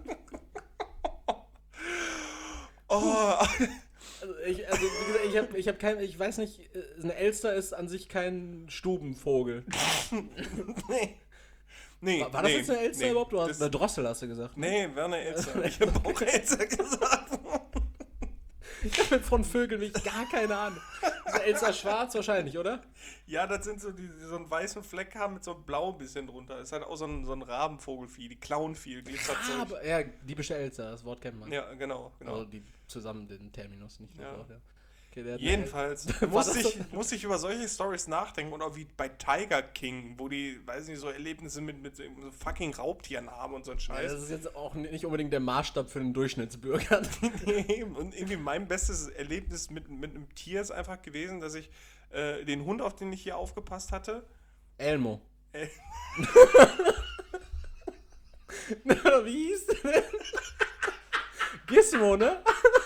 Oh. Also wie gesagt, ich habe kein, ich weiß nicht, eine Elster ist an sich kein Stubenvogel. Nee, War das jetzt eine Elster überhaupt? Du hast eine Drossel, hast du gesagt. Nee, war eine Elster. Ich habe auch Elster gesagt. Ich habe von Vögeln wirklich gar keine Ahnung. Ist eine Elster schwarz wahrscheinlich, oder? Ja, das sind so, die so einen weißen Fleck haben mit so einem Blau ein bisschen drunter. Das ist halt auch so ein Rabenvogelvieh, die klauen viel, Glitzerzeug. Ja, diebische Elster, das Wort kennt man. Ja, genau. Also die zusammen den Terminus, nicht das Ja. Wort, ja. Okay, Jedenfalls muss ich über solche Storys nachdenken und auch wie bei Tiger King, wo die, weiß nicht, so Erlebnisse mit so fucking Raubtieren haben und so ein Ja, Scheiß. das ist jetzt auch nicht unbedingt der Maßstab für den Durchschnittsbürger. Und irgendwie mein bestes Erlebnis mit einem Tier ist einfach gewesen, dass ich den Hund, auf den ich hier aufgepasst hatte, Elmo. El- Wie hieß der denn? Gizmo, ne?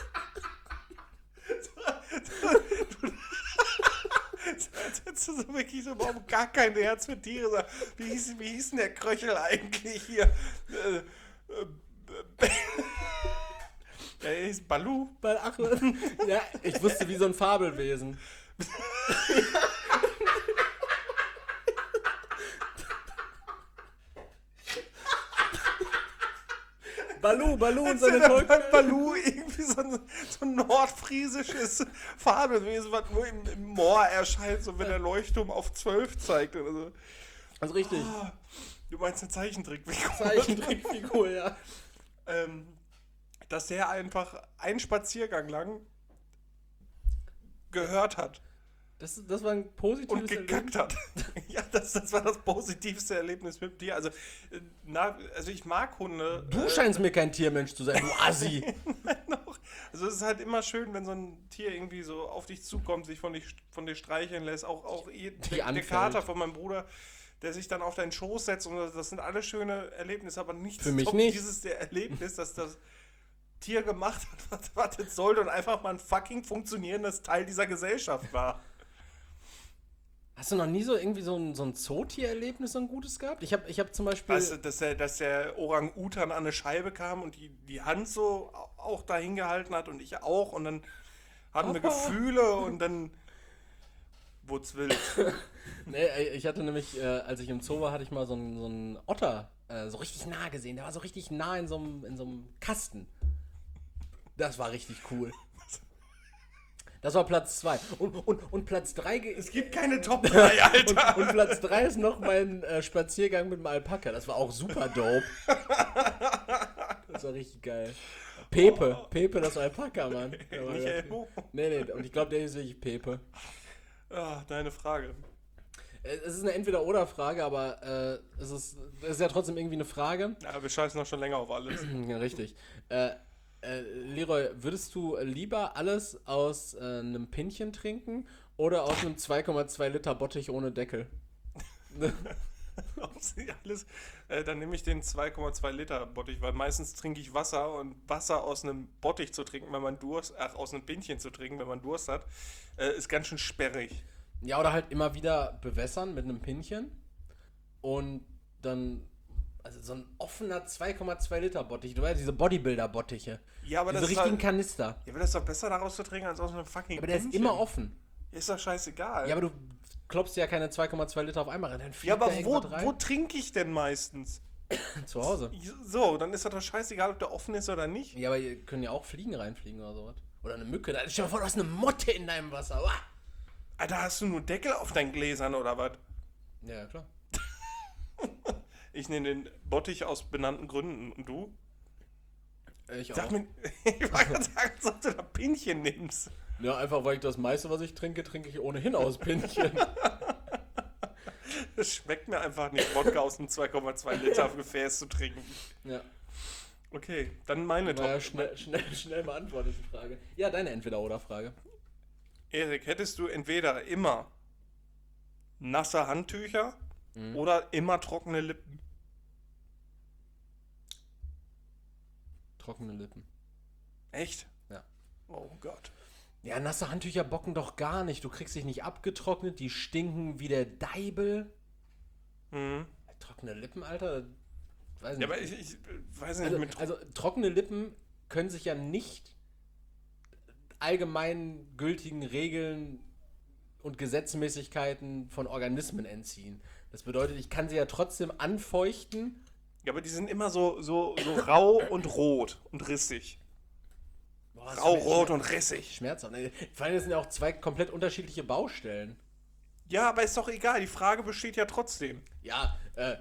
Als hättest du so wirklich so überhaupt gar kein Herz für Tiere. Wie hieß denn der Kröchel eigentlich hier? Der hieß Balu. Ach, ja, ich wusste wie so ein Fabelwesen. Balu und seine Bei Tochter. Balu irgendwie so ein nordfriesisches Fabelwesen, was nur im Moor erscheint, so wenn der Leuchtturm auf 12 zeigt oder so. Also richtig. Ah, du meinst eine Zeichentrickfigur? Zeichentrickfigur, ja. Dass der einfach einen Spaziergang lang gehört hat Das war ein positives und gekackt hat. Ja, das war das positivste Erlebnis mit dir. Also ich mag Hunde. Du scheinst mir kein Tiermensch zu sein, du Assi. Nein, noch. Also es ist halt immer schön, wenn so ein Tier irgendwie so auf dich zukommt, sich von dir streicheln lässt. Auch der Kater von meinem Bruder, der sich dann auf deinen Schoß setzt. Und das sind alle schöne Erlebnisse, aber nichts Für mich top nicht. dieses der Erlebnis, dass das Tier gemacht hat, was es sollte und einfach mal ein fucking funktionierendes Teil dieser Gesellschaft war. Hast du noch nie so irgendwie so ein Zootier-Erlebnis, so ein gutes gehabt? Ich hab zum Beispiel... Weißt du, dass der Orang-Utan an eine Scheibe kam und die Hand so auch dahin gehalten hat und ich auch und dann hatten wir Gefühle und dann wurd's wild. Nee, ich hatte nämlich, als ich im Zoo war, hatte ich mal so einen Otter so richtig nah gesehen. Der war so richtig nah in so einem Kasten. Das war richtig cool. Das war Platz 2. Und Platz 3... Es gibt keine Top 3, Alter. Und Platz 3 ist noch mein Spaziergang mit dem Alpaka. Das war auch super dope. Das war richtig geil. Pepe, das Alpaka, Mann. Nicht Elmo? Nee, und ich glaube, der ist wirklich Pepe. Ah, deine Frage. Es ist eine Entweder-Oder-Frage, aber es ist ja trotzdem irgendwie eine Frage. Ja, wir scheißen noch schon länger auf alles. Ja, richtig. Leroy, würdest du lieber alles aus einem Pinchen trinken oder aus einem 2,2 Liter Bottich ohne Deckel? Alles, dann nehme ich den 2,2 Liter Bottich, weil meistens trinke ich Wasser und Wasser aus einem Bottich zu trinken, wenn man aus einem Pinchen zu trinken, wenn man Durst hat, ist ganz schön sperrig. Ja, oder halt immer wieder bewässern mit einem Pinchen und dann, also so ein offener 2,2 Liter Bottich, du weißt, diese Bodybuilder-Bottiche, Ja, aber diese das ist richtigen halt, Kanister. ja, aber das ist doch besser daraus zu trinken, als aus einem fucking Aber der ist Pännchen. immer offen. Ist doch scheißegal. Ja, aber du klopfst ja keine 2,2 Liter auf einmal rein, dann fliegt Ja, aber da wo, irgendwas rein. wo trinke ich denn meistens? Zu Hause. So, dann ist das doch scheißegal, ob der offen ist oder nicht. Ja, aber ihr können ja auch Fliegen reinfliegen oder sowas. Oder eine Mücke. Stell dir mal vor, du hast eine Motte in deinem Wasser. Uah. Alter, hast du nur Deckel auf deinen Gläsern oder was? Ja, klar. Ich nehme den Bottich aus benannten Gründen. Und du? Ich auch. Sag mir, ich wollte gerade sagen, dass du da Pinchen nimmst. Ja, einfach weil ich das meiste, was ich trinke, trinke ich ohnehin aus Pinchen. Es schmeckt mir einfach nicht, Wodka aus einem 2,2 Liter Gefäß zu trinken. Ja. Okay, dann meine War ja Top. schnell beantwortet die Frage. Ja, deine Entweder-Oder-Frage. Erik, hättest du entweder immer nasse Handtücher oder immer trockene Lippen? Trockene Lippen. Echt? Ja. Oh Gott. Ja, nasse Handtücher bocken doch gar nicht. Du kriegst dich nicht abgetrocknet, die stinken wie der Deibel. Mhm. Trockene Lippen, Alter? Weiß nicht. Ja, aber ich weiß nicht, mit Also trockene Lippen können sich ja nicht allgemein gültigen Regeln und Gesetzmäßigkeiten von Organismen entziehen. Das bedeutet, ich kann sie ja trotzdem anfeuchten. ja, aber die sind immer so rau und rot und rissig. Boah, das Rau, ist rot und rissig. schmerzhaft. Vor allem, das sind ja auch zwei komplett unterschiedliche Baustellen. Ja, aber ist doch egal, die Frage besteht ja trotzdem. Ja,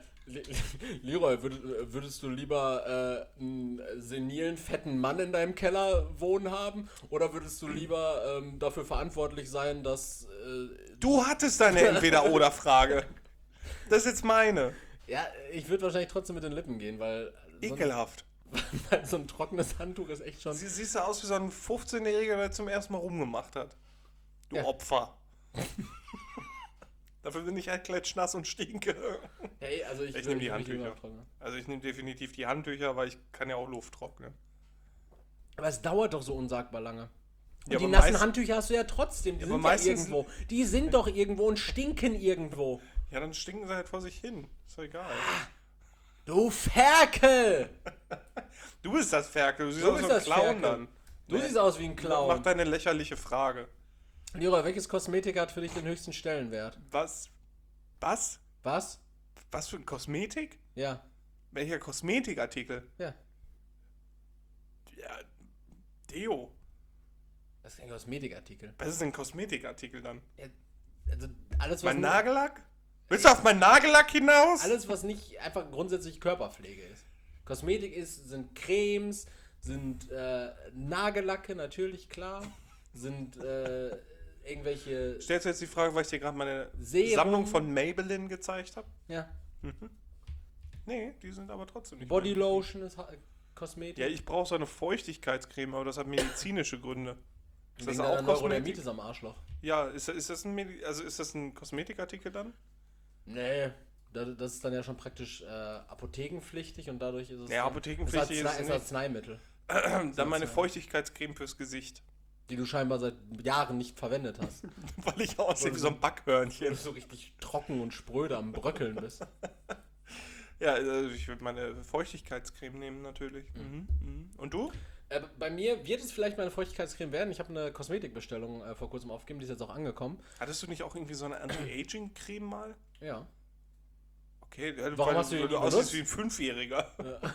Leroy, würdest du lieber einen senilen, fetten Mann in deinem Keller wohnen haben? Oder würdest du lieber dafür verantwortlich sein, dass... Du hattest deine Entweder-Oder-Frage. Das ist jetzt meine. ja, ich würde wahrscheinlich trotzdem mit den Lippen gehen, weil Ekelhaft. weil so ein trockenes Handtuch ist echt schon... Siehst du aus wie so ein 15-Jähriger, der zum ersten Mal rumgemacht hat. Du Ja. Opfer. Dafür bin ich halt klatschnass und stinke. Hey, also Ich nehme die Handtücher. Also ich nehme definitiv die Handtücher, weil ich kann ja auch Luft trocknen. Aber es dauert doch so unsagbar lange. Und Ja, die aber nassen meist- Handtücher hast du ja trotzdem. Die aber sind ja meistens- irgendwo. Die sind doch irgendwo und stinken irgendwo. Ja, dann stinken sie halt vor sich hin. Ist doch egal. Du Ferkel! Du bist das Ferkel. Du siehst Du aus wie bist ein das Clown Ferkel. dann. Du siehst aus wie ein Mach Clown. deine lächerliche Frage. Leroy, welches Kosmetik hat für dich den höchsten Stellenwert? Was? Was? Was? Was für ein Kosmetik? Ja. Welcher Kosmetikartikel? Ja. Ja, Deo. Das ist kein Kosmetikartikel. Was ist denn ein Kosmetikartikel dann? Ja, also alles, was Mein nicht, Nagellack? Willst du auf meinen Nagellack hinaus? alles, was nicht einfach grundsätzlich Körperpflege ist. Kosmetik sind Cremes, sind Nagellacke, natürlich, klar. Sind irgendwelche... Stellst du jetzt die Frage, weil ich dir gerade meine Serum. Sammlung von Maybelline gezeigt habe? Ja. Nee, die sind aber trotzdem nicht. Bodylotion ist Kosmetik. Ja, ich brauche so eine Feuchtigkeitscreme, aber das hat medizinische Gründe. Ist das Wegen auch deiner Kosmetik? Neurodermitis am Arschloch. Ja, ist das ist das ein Kosmetikartikel dann? Nee, das ist dann ja schon praktisch apothekenpflichtig und dadurch ist es... Ja, dann- apothekenpflichtig ist ist es ist nicht. Arzneimittel, Dann meine Feuchtigkeitscreme fürs Gesicht. die du scheinbar seit Jahren nicht verwendet hast. Weil ich aussehe wie so ein Weil Backhörnchen. du so richtig trocken und spröde am Bröckeln bist. Ja, also ich würde meine Feuchtigkeitscreme nehmen natürlich. Und du? Bei mir wird es vielleicht meine Feuchtigkeitscreme werden. Ich habe eine Kosmetikbestellung vor kurzem aufgegeben, die ist jetzt auch angekommen. Hattest du nicht auch irgendwie so eine Anti-Aging-Creme mal? Ja. Okay, ja, Warum weil hast du die du nie aussiehst benutzt? wie ein Fünfjähriger.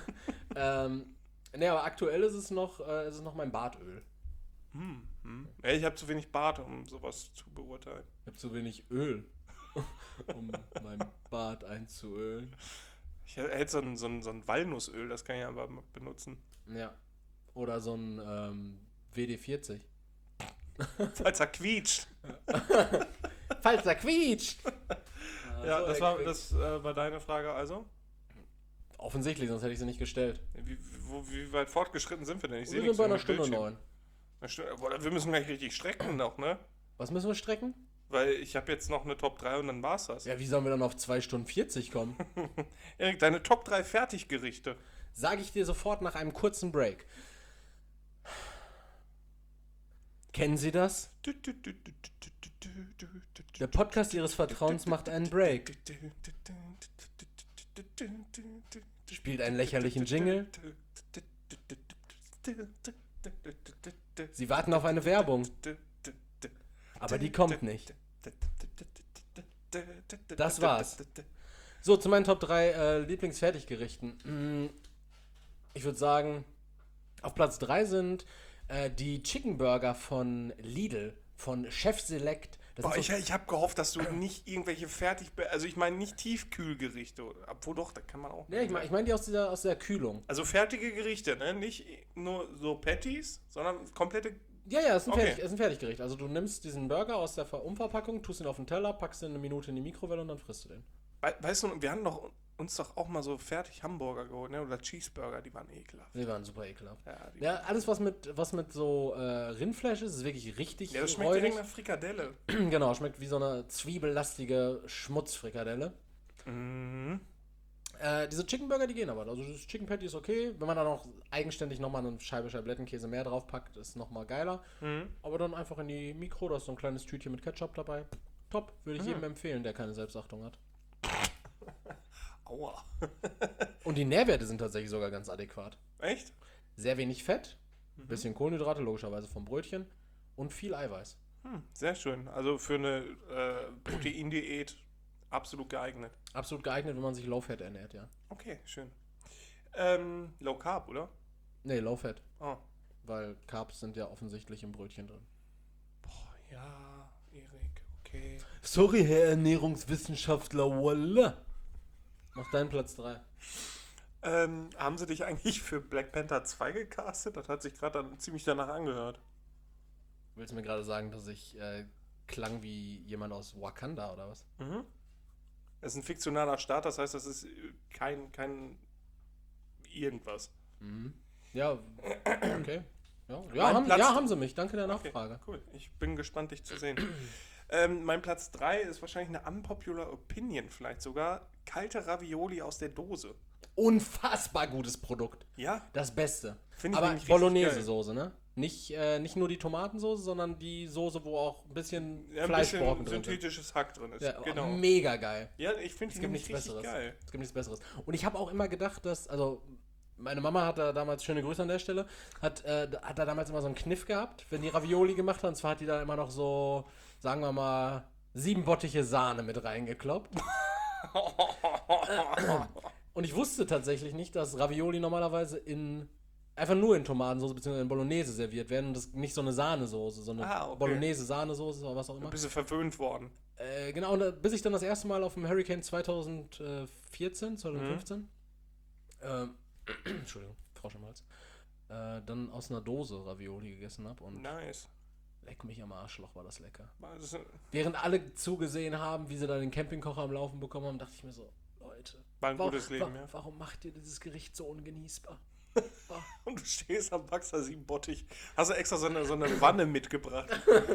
Nee, aber aktuell ist es noch mein Bartöl. Ja, ich habe zu wenig Bart, um sowas zu beurteilen. Ich habe zu wenig Öl, um mein Bart einzuölen. Ich hätte so ein Walnussöl, das kann ich aber mal benutzen. Ja. Oder so ein WD-40. Falls er quietscht. Falls er quietscht! Ja, so, das war deine Frage also. Offensichtlich, sonst hätte ich sie nicht gestellt. Wie weit fortgeschritten sind wir denn? Ich sehe Wir sind nichts bei im einer Stunde Bildschirm. 9. Eine Stunde, boah, wir müssen gleich richtig strecken noch, ne? Was müssen wir strecken? Weil ich habe jetzt noch eine Top 3 und dann war's das. Ja, wie sollen wir dann auf 2 Stunden 40 kommen? Erik, deine Top 3 Fertiggerichte. Sage ich dir sofort nach einem kurzen Break. Kennen Sie das? Der Podcast Ihres Vertrauens macht einen Break. Spielt einen lächerlichen Jingle. Sie warten auf eine Werbung. Aber die kommt nicht. Das war's. So, zu meinen Top 3 Lieblingsfertiggerichten. Ich würde sagen, auf Platz 3 sind die Chicken Burger von Lidl, von Chef Select. Das Boah, sind so, ich habe gehofft, dass du nicht irgendwelche also ich meine nicht Tiefkühlgerichte, obwohl doch, da kann man auch. ja, ich mein die aus der Kühlung. Also fertige Gerichte, ne? Nicht nur so Patties, sondern komplette. Ja, es ist ein, Okay. ist ein Fertiggericht. Also du nimmst diesen Burger aus der Umverpackung, tust ihn auf den Teller, packst ihn eine Minute in die Mikrowelle und dann frisst du den. Weißt du, wir haben uns doch auch mal so fertig Hamburger geholt, ne? Oder Cheeseburger, die waren ekelhaft. Die waren super ekelhaft. Ja, Ja, alles was mit so Rindfleisch ist wirklich richtig das schmeckt räudig. direkt nach Frikadelle. Genau, schmeckt wie so eine zwiebellastige Schmutzfrikadelle. Mhm. Diese Chicken Burger, die gehen aber. Also das Chicken Patty ist okay. Wenn man dann auch eigenständig nochmal eine Scheibe Scheiblettenkäse mehr draufpackt, ist nochmal geiler. Mhm. Aber dann einfach in die Mikro, da ist so ein kleines Tütchen mit Ketchup dabei. Top, würde ich jedem empfehlen, der keine Selbstachtung hat. Aua. Und die Nährwerte sind tatsächlich sogar ganz adäquat. Echt? Sehr wenig Fett, bisschen Kohlenhydrate, logischerweise vom Brötchen und viel Eiweiß. Sehr schön. Also für eine Proteindiät absolut geeignet. Absolut geeignet, wenn man sich Low Fat ernährt, ja. Okay, schön. Low Carb, oder? Nee, Low Fat, Oh. weil Carbs sind ja offensichtlich im Brötchen drin. Boah, ja, Erik, okay. Sorry, Herr Ernährungswissenschaftler, voila. Mach deinen Platz 3. Haben sie dich eigentlich für Black Panther 2 gecastet? Das hat sich gerade dann ziemlich danach angehört. Willst du mir gerade sagen, dass ich klang wie jemand aus Wakanda oder was? Mhm. Es ist ein fiktionaler Staat, das heißt, das ist kein irgendwas. Mhm. Ja, okay. Ja, Platz- haben sie mich. Danke der Okay, Nachfrage. cool. Ich bin gespannt, dich zu sehen. Mein Platz 3 ist wahrscheinlich eine unpopular Opinion, vielleicht sogar. Kalte Ravioli aus der Dose. Unfassbar gutes Produkt. Ja, Das Beste. Finde ich Aber nämlich richtig geil. Bolognese-Soße, ne? Nicht nur die Tomatensoße, sondern die Soße, wo auch ein bisschen ja, ein Fleischbrocken bisschen drin sind. synthetisches Hack drin ist. Ja, Genau. mega geil. Ja, ich finde Es die gibt nämlich nichts richtig Besseres. geil. Es gibt nichts Besseres. Und ich habe auch immer gedacht, dass, also meine Mama hat da damals, schöne Grüße an der Stelle, hat da damals immer so einen Kniff gehabt, wenn die Ravioli gemacht hat. Und zwar hat die da immer noch so, sagen wir mal, 7 Bottiche Sahne mit reingekloppt. Und ich wusste tatsächlich nicht, dass Ravioli normalerweise einfach nur in Tomatensauce bzw. in Bolognese serviert werden und das nicht so eine Sahnesoße, so eine Okay. Bolognese-Sahnesoße oder was auch Ein immer. bisschen verwöhnt worden. Genau, und bis ich dann das erste Mal auf dem Hurricane 2015, Entschuldigung, Frosch im Hals, dann aus einer Dose Ravioli gegessen habe und Nice. leck mich am Arschloch, war das lecker. Das ist, Während alle zugesehen haben, wie sie da den Campingkocher am Laufen bekommen haben, dachte ich mir so, Leute, war ein gutes Leben, ja. warum macht ihr dieses Gericht so ungenießbar? Und du stehst am Baxter 7 Bottich. Hast du extra so eine Wanne mitgebracht?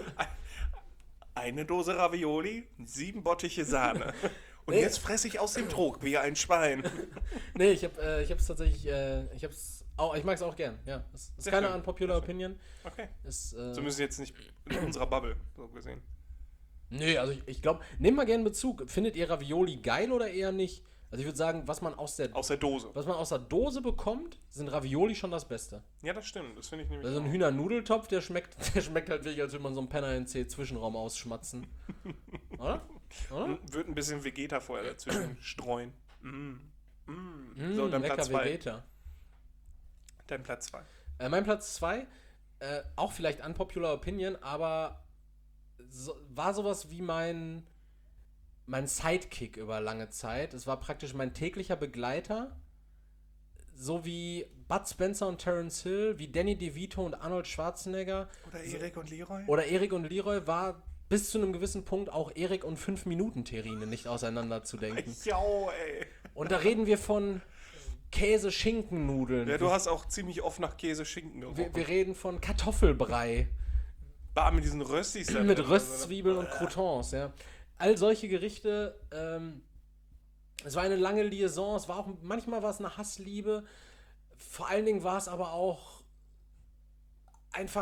Eine Dose Ravioli, 7 Bottiche Sahne. Und Nee. jetzt fresse ich aus dem Trog wie ein Schwein. Nee, ich hab's tatsächlich, ich mag es auch gern, ja. Es ist Sehr keine schön. unpopular Opinion. Okay. Ist, Zumindest jetzt nicht in unserer Bubble, so gesehen. Nee, also ich glaube, nehmt mal gerne Bezug. Findet ihr Ravioli geil oder eher nicht? Also ich würde sagen, was man aus der Dose. Dose bekommt, sind Ravioli schon das Beste. Ja, das stimmt. Das finde ich nämlich Also ein auch. Hühnernudeltopf, der schmeckt halt wirklich, als würde man so einen Penner in den C-Zwischenraum ausschmatzen. Oder? Wird ein bisschen Vegeta vorher dazwischen streuen. So, dann lecker Platz 2. Vegeta. Dein Platz 2. Mein Platz 2, auch vielleicht unpopular Opinion, aber war sowas wie mein Sidekick über lange Zeit. Es war praktisch mein täglicher Begleiter. So wie Bud Spencer und Terence Hill, wie Danny DeVito und Arnold Schwarzenegger. Oder Erik und Leroy? Oder Erik und Leroy war bis zu einem gewissen Punkt auch Erik und 5-Minuten-Terrine nicht auseinanderzudenken. Jo, ey. Und da reden wir von Käse-Schinken-Nudeln. Ja, du hast auch ziemlich oft nach Käse-Schinken gerochen. wir reden von Kartoffelbrei. Mit diesen Röstis da Mit drin. Röstzwiebeln und Croutons, ja. All solche Gerichte, es war eine lange Liaison, manchmal war es eine Hassliebe, vor allen Dingen war es aber auch einfach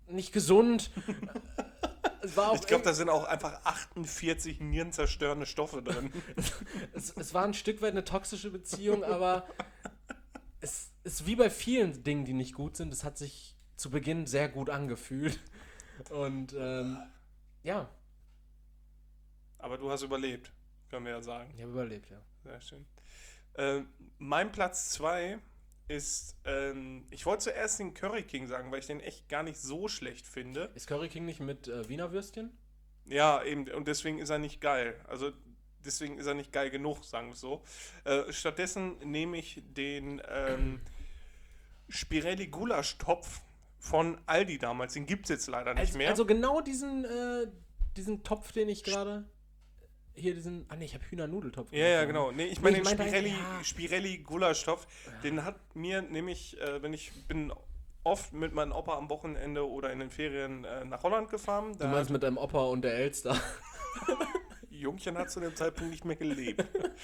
nicht gesund. Es war auch Ich glaube, da sind auch einfach 48 nierenzerstörende Stoffe drin. es war ein Stück weit eine toxische Beziehung, aber es ist wie bei vielen Dingen, die nicht gut sind. Es hat sich zu Beginn sehr gut angefühlt. Und ja, Aber du hast überlebt, können wir ja sagen. ich habe überlebt, ja. Sehr schön. Mein Platz 2 ist, ich wollte zuerst den Curry King sagen, weil ich den echt gar nicht so schlecht finde. Ist Curry King nicht mit Wiener Würstchen? Ja, eben, und deswegen ist er nicht geil. Also deswegen ist er nicht geil genug, sagen wir es so. Stattdessen nehme ich den Spirelli Gulasch-Topf von Aldi damals. Den gibt es jetzt leider nicht mehr. Also genau diesen Topf, den ich gerade... Hier diesen... Ah ne, ich habe Hühnernudeltopf. Ja, genau. Nee, ich meine ich den meinte Spirelli Gulasch-Topf. Den hat mir nämlich, bin oft mit meinem Opa am Wochenende oder in den Ferien nach Holland gefahren. Du meinst mit deinem Opa und der Elster? Jungchen hat zu dem Zeitpunkt nicht mehr gelebt.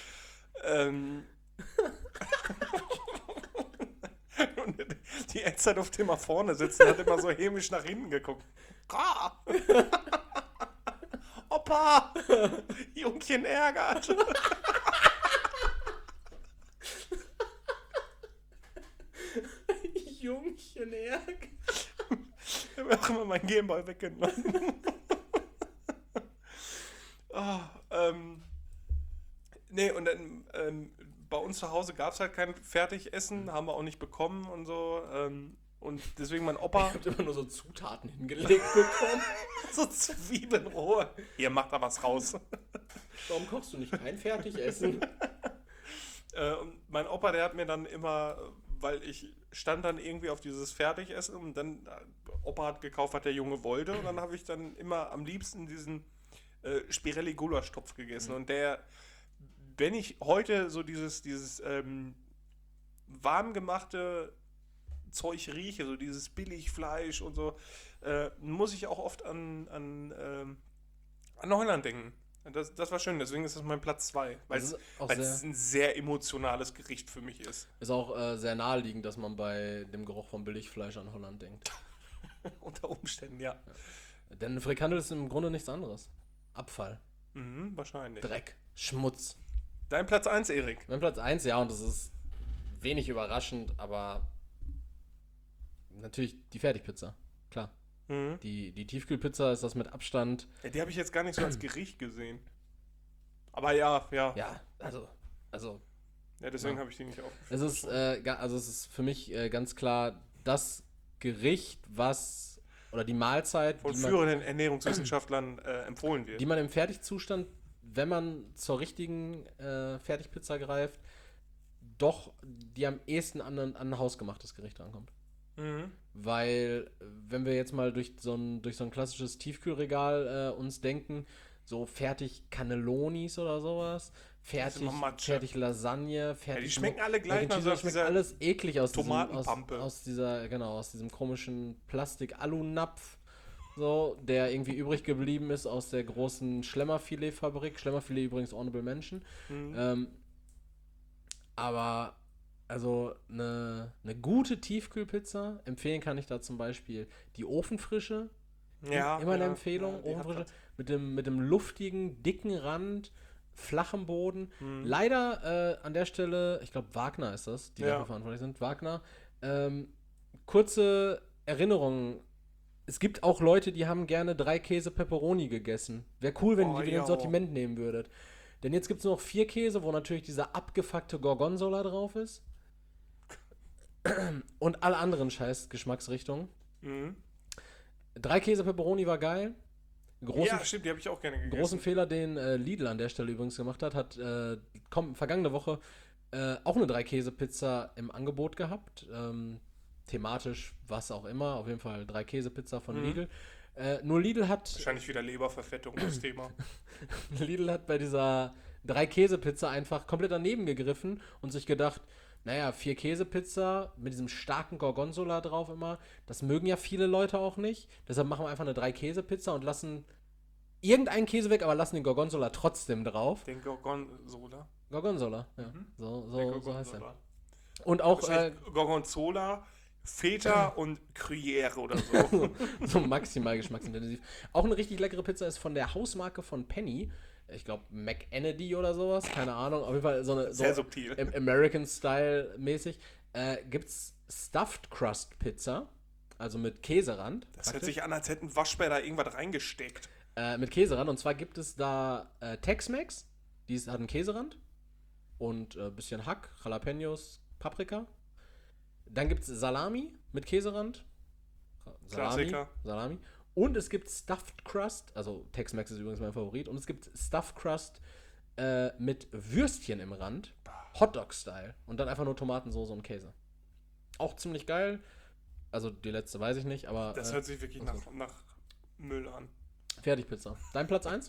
Und die Elster durfte immer vorne sitzen, hat immer so hämisch nach hinten geguckt. Opa! Jungchen ärgert! Jungchen ärgert. Ich habe auch immer meinen Gameboy weggenommen. Nee, und dann bei uns zu Hause gab es halt kein Fertigessen, haben wir auch nicht bekommen und so. Und deswegen mein Opa. Ich hab immer nur so Zutaten hingelegt bekommen. So Zwiebelrohe. Hier, macht da was raus. Warum kochst du nicht kein Fertigessen? Und mein Opa, der hat mir dann immer, weil ich stand dann irgendwie auf dieses Fertigessen und dann, Opa hat gekauft, was der Junge wollte. Und dann habe ich dann immer am liebsten diesen Spirelli Gulasch-Topf gegessen. Und der, wenn ich heute so dieses warm gemachte Zeug rieche, so dieses Billigfleisch und so, muss ich auch oft an Holland denken. Das war schön, deswegen ist das mein Platz 2, weil es ein sehr emotionales Gericht für mich ist. Ist auch sehr naheliegend, dass man bei dem Geruch von Billigfleisch an Holland denkt. Unter Umständen, ja. Denn eine Frikandel ist im Grunde nichts anderes. Abfall. Mhm, wahrscheinlich. Dreck. Schmutz. Dein Platz 1, Erik. Mein Platz 1, ja, und das ist wenig überraschend, aber natürlich die Fertigpizza. Klar. Mhm. Die Tiefkühlpizza ist das mit Abstand. Ja, die habe ich jetzt gar nicht so als Gericht gesehen. Aber ja. Ja, also. Ja, deswegen Ja. habe ich die nicht aufgeführt. Es ist für mich ganz klar das Gericht, oder die Mahlzeit, Von führenden Ernährungswissenschaftlern empfohlen wird. die man im Fertigzustand, wenn man zur richtigen Fertigpizza greift, doch die am ehesten an ein hausgemachtes Gericht rankommt. Mhm. Weil, wenn wir jetzt mal durch so ein klassisches Tiefkühlregal uns denken, so fertig Cannellonis oder sowas, fertig Lasagne, fertig... die schmecken alle gleich, das schmeckt dieser alles eklig aus Tomatenpampe. aus diesem komischen Plastik-Alu-Napf, so, der irgendwie übrig geblieben ist aus der großen Schlemmerfilet-Fabrik. Schlemmerfilet übrigens Honorable Mention. Mhm. Aber also eine gute Tiefkühlpizza, empfehlen kann ich da zum Beispiel die Ofenfrische. Ja, Immer eine ja, Empfehlung, ja, die hat Ofenfrische, was. mit dem luftigen, dicken Rand, flachem Boden. Mhm. Leider an der Stelle, ich glaube Wagner ist das, die Ja. dafür verantwortlich sind. Wagner. Kurze Erinnerung. Es gibt auch Leute, die haben gerne 3 Käse Pepperoni gegessen. Wäre cool, wenn ihr die wieder ins ja. Sortiment nehmen würdet. Denn jetzt gibt es nur noch 4 Käse, wo natürlich dieser abgefuckte Gorgonzola drauf ist. Und alle anderen scheiß Geschmacksrichtungen. Mhm. 3 Käse Pepperoni war geil. Ja, stimmt, die habe ich auch gerne gegessen. Großen Fehler, den Lidl an der Stelle übrigens gemacht hat vergangene Woche auch eine 3-Käse-Pizza im Angebot gehabt. Thematisch, was auch immer. Auf jeden Fall 3-Käse-Pizza von Lidl. Nur Lidl hat Wahrscheinlich wieder Leberverfettung, das Thema. Lidl hat bei dieser 3-Käse-Pizza einfach komplett daneben gegriffen und sich gedacht, naja, 4-Käse-Pizza mit diesem starken Gorgonzola drauf immer, das mögen ja viele Leute auch nicht. Deshalb machen wir einfach eine 3-Käse-Pizza und lassen irgendeinen Käse weg, aber lassen den Gorgonzola trotzdem drauf. Den Gorgonzola. Gorgonzola, ja. Mhm. So heißt er. Gorgonzola. Und auch, Wahrscheinlich Gorgonzola Feta und Gruyère oder so. So maximal geschmacksintensiv. Auch eine richtig leckere Pizza ist von der Hausmarke von Penny. Ich glaube, McEnedy oder sowas. Keine Ahnung. Auf jeden Fall so eine Sehr subtil. American-Style mäßig. Gibt's Stuffed Crust Pizza. Also mit Käserand. Das hört sich an, als hätten Waschbär da irgendwas reingesteckt. Mit Käserand. Und zwar gibt es da Tex-Mex. Die hat einen Käserand. Und ein bisschen Hack, Jalapenos, Paprika. Dann gibt es Salami mit Käserand. Klassiker. Salami. Und es gibt Stuffed Crust. Also Tex-Mex ist übrigens mein Favorit. Und es gibt Stuffed Crust mit Würstchen im Rand. Hotdog-Style. Und dann einfach nur Tomatensoße und Käse. Auch ziemlich geil. Also die letzte weiß ich nicht, aber... Das hört sich wirklich nach Müll an. Fertigpizza. Dein Platz 1?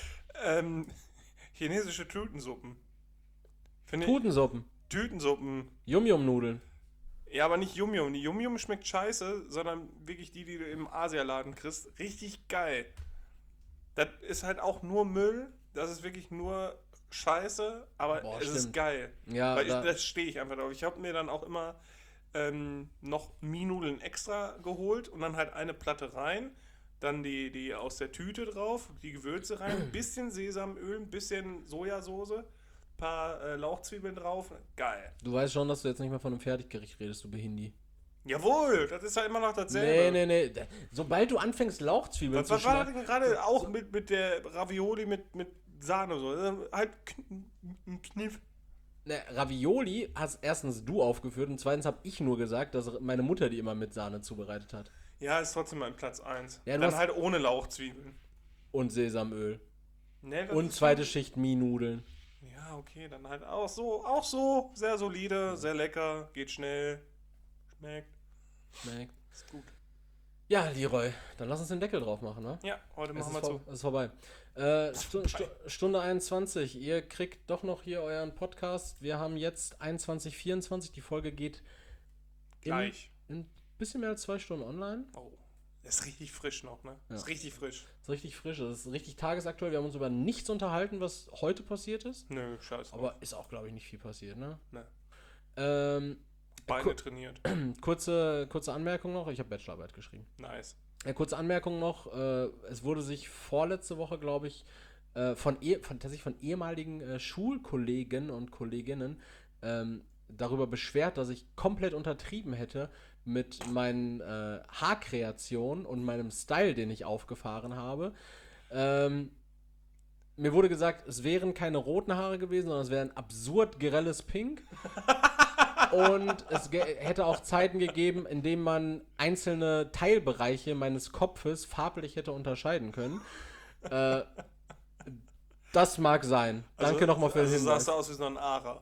Chinesische Tütensuppen. Tutensuppen. Tütensuppen. Yum-Yum-Nudeln. Ja, aber nicht Yum-Yum. Die Yum-Yum schmeckt scheiße, sondern wirklich die du im Asialaden kriegst. Richtig geil. Das ist halt auch nur Müll. Das ist wirklich nur Scheiße, aber es ist geil. Ja, weil das stehe ich einfach drauf. Ich habe mir dann auch immer noch Mie-Nudeln extra geholt und dann halt eine Platte rein, dann die aus der Tüte drauf, die Gewürze rein, ein bisschen Sesamöl, ein bisschen Sojasauce, ein paar Lauchzwiebeln drauf. Geil. Du weißt schon, dass du jetzt nicht mehr von einem Fertiggericht redest, du Behindi. Jawohl, das ist ja immer noch dasselbe. Nee. Sobald du anfängst, Lauchzwiebeln zu schneiden... Was war das gerade auch mit der Ravioli mit Sahne so? Halt ein Kniff. Ne, Ravioli hast erstens du aufgeführt und zweitens habe ich nur gesagt, dass meine Mutter die immer mit Sahne zubereitet hat. Ja, ist trotzdem mein Platz 1. Ja, dann halt ohne Lauchzwiebeln. Und Sesamöl. Nee, und zweite Schicht Mie-Nudeln. Ja, okay, dann halt auch so. Sehr solide, sehr lecker, geht schnell. Schmeckt. Ist gut. Ja, Leroy, dann lass uns den Deckel drauf machen, ne? Ja, heute machen wir zu. Es ist vorbei. Stunde 21. Ihr kriegt doch noch hier euren Podcast. Wir haben jetzt 21:24. Die Folge geht gleich. In ein bisschen mehr als 2 Stunden online. Oh, das ist richtig frisch noch, ne? Ja. Ist richtig frisch. Das ist richtig tagesaktuell. Wir haben uns über nichts unterhalten, was heute passiert ist. Nö, scheiße. Aber ist auch, glaube ich, nicht viel passiert, ne? Ne. Beine trainiert. Kurze Anmerkung noch. Ich habe Bachelorarbeit geschrieben. Nice. Kurze Anmerkung noch. Es wurde sich vorletzte Woche, glaube ich, tatsächlich von ehemaligen Schulkollegen und Kolleginnen darüber beschwert, dass ich komplett untertrieben hätte mit meinen Haarkreationen und meinem Style, den ich aufgefahren habe. Mir wurde gesagt, es wären keine roten Haare gewesen, sondern es wäre ein absurd grelles Pink. Und es hätte auch Zeiten gegeben, in denen man einzelne Teilbereiche meines Kopfes farblich hätte unterscheiden können. Das mag sein. Danke nochmal für den Hinweis. Also sahst du aus wie so ein Ara.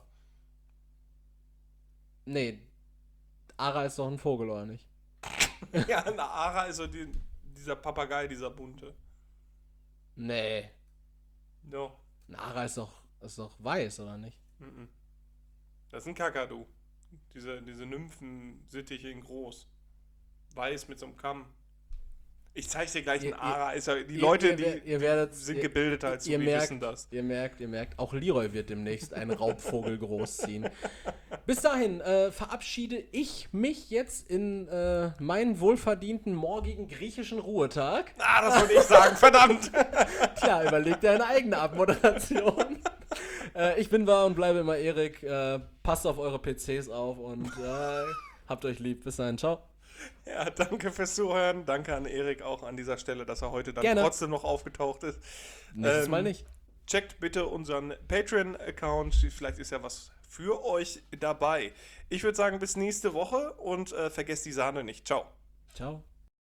Nee, Ara ist doch ein Vogel, oder nicht? Ja, ein Ara ist so dieser Papagei, dieser bunte. Nee. Doch. Ein Ara ist doch weiß, oder nicht? Das ist ein Kakadu. Diese Nymphen-Sittiche in groß. Weiß mit so einem Kamm. Ich zeig's dir gleich in Ara. Die Leute, sind gebildeter als du, die wissen das. Ihr merkt, auch Leroy wird demnächst einen Raubvogel großziehen. Bis dahin verabschiede ich mich jetzt in meinen wohlverdienten morgigen griechischen Ruhetag. Das wollte ich sagen, verdammt! Tja, überleg dir eine eigene Abmoderation. Ich bin wahr und bleibe immer Erik. Passt auf eure PCs auf und habt euch lieb. Bis dahin, ciao. Ja, danke fürs Zuhören. Danke an Erik auch an dieser Stelle, dass er heute dann trotzdem noch aufgetaucht ist. Nächstes Mal nicht. Checkt bitte unseren Patreon-Account. Vielleicht ist ja was für euch dabei. Ich würde sagen, bis nächste Woche und vergesst die Sahne nicht. Ciao. Ciao.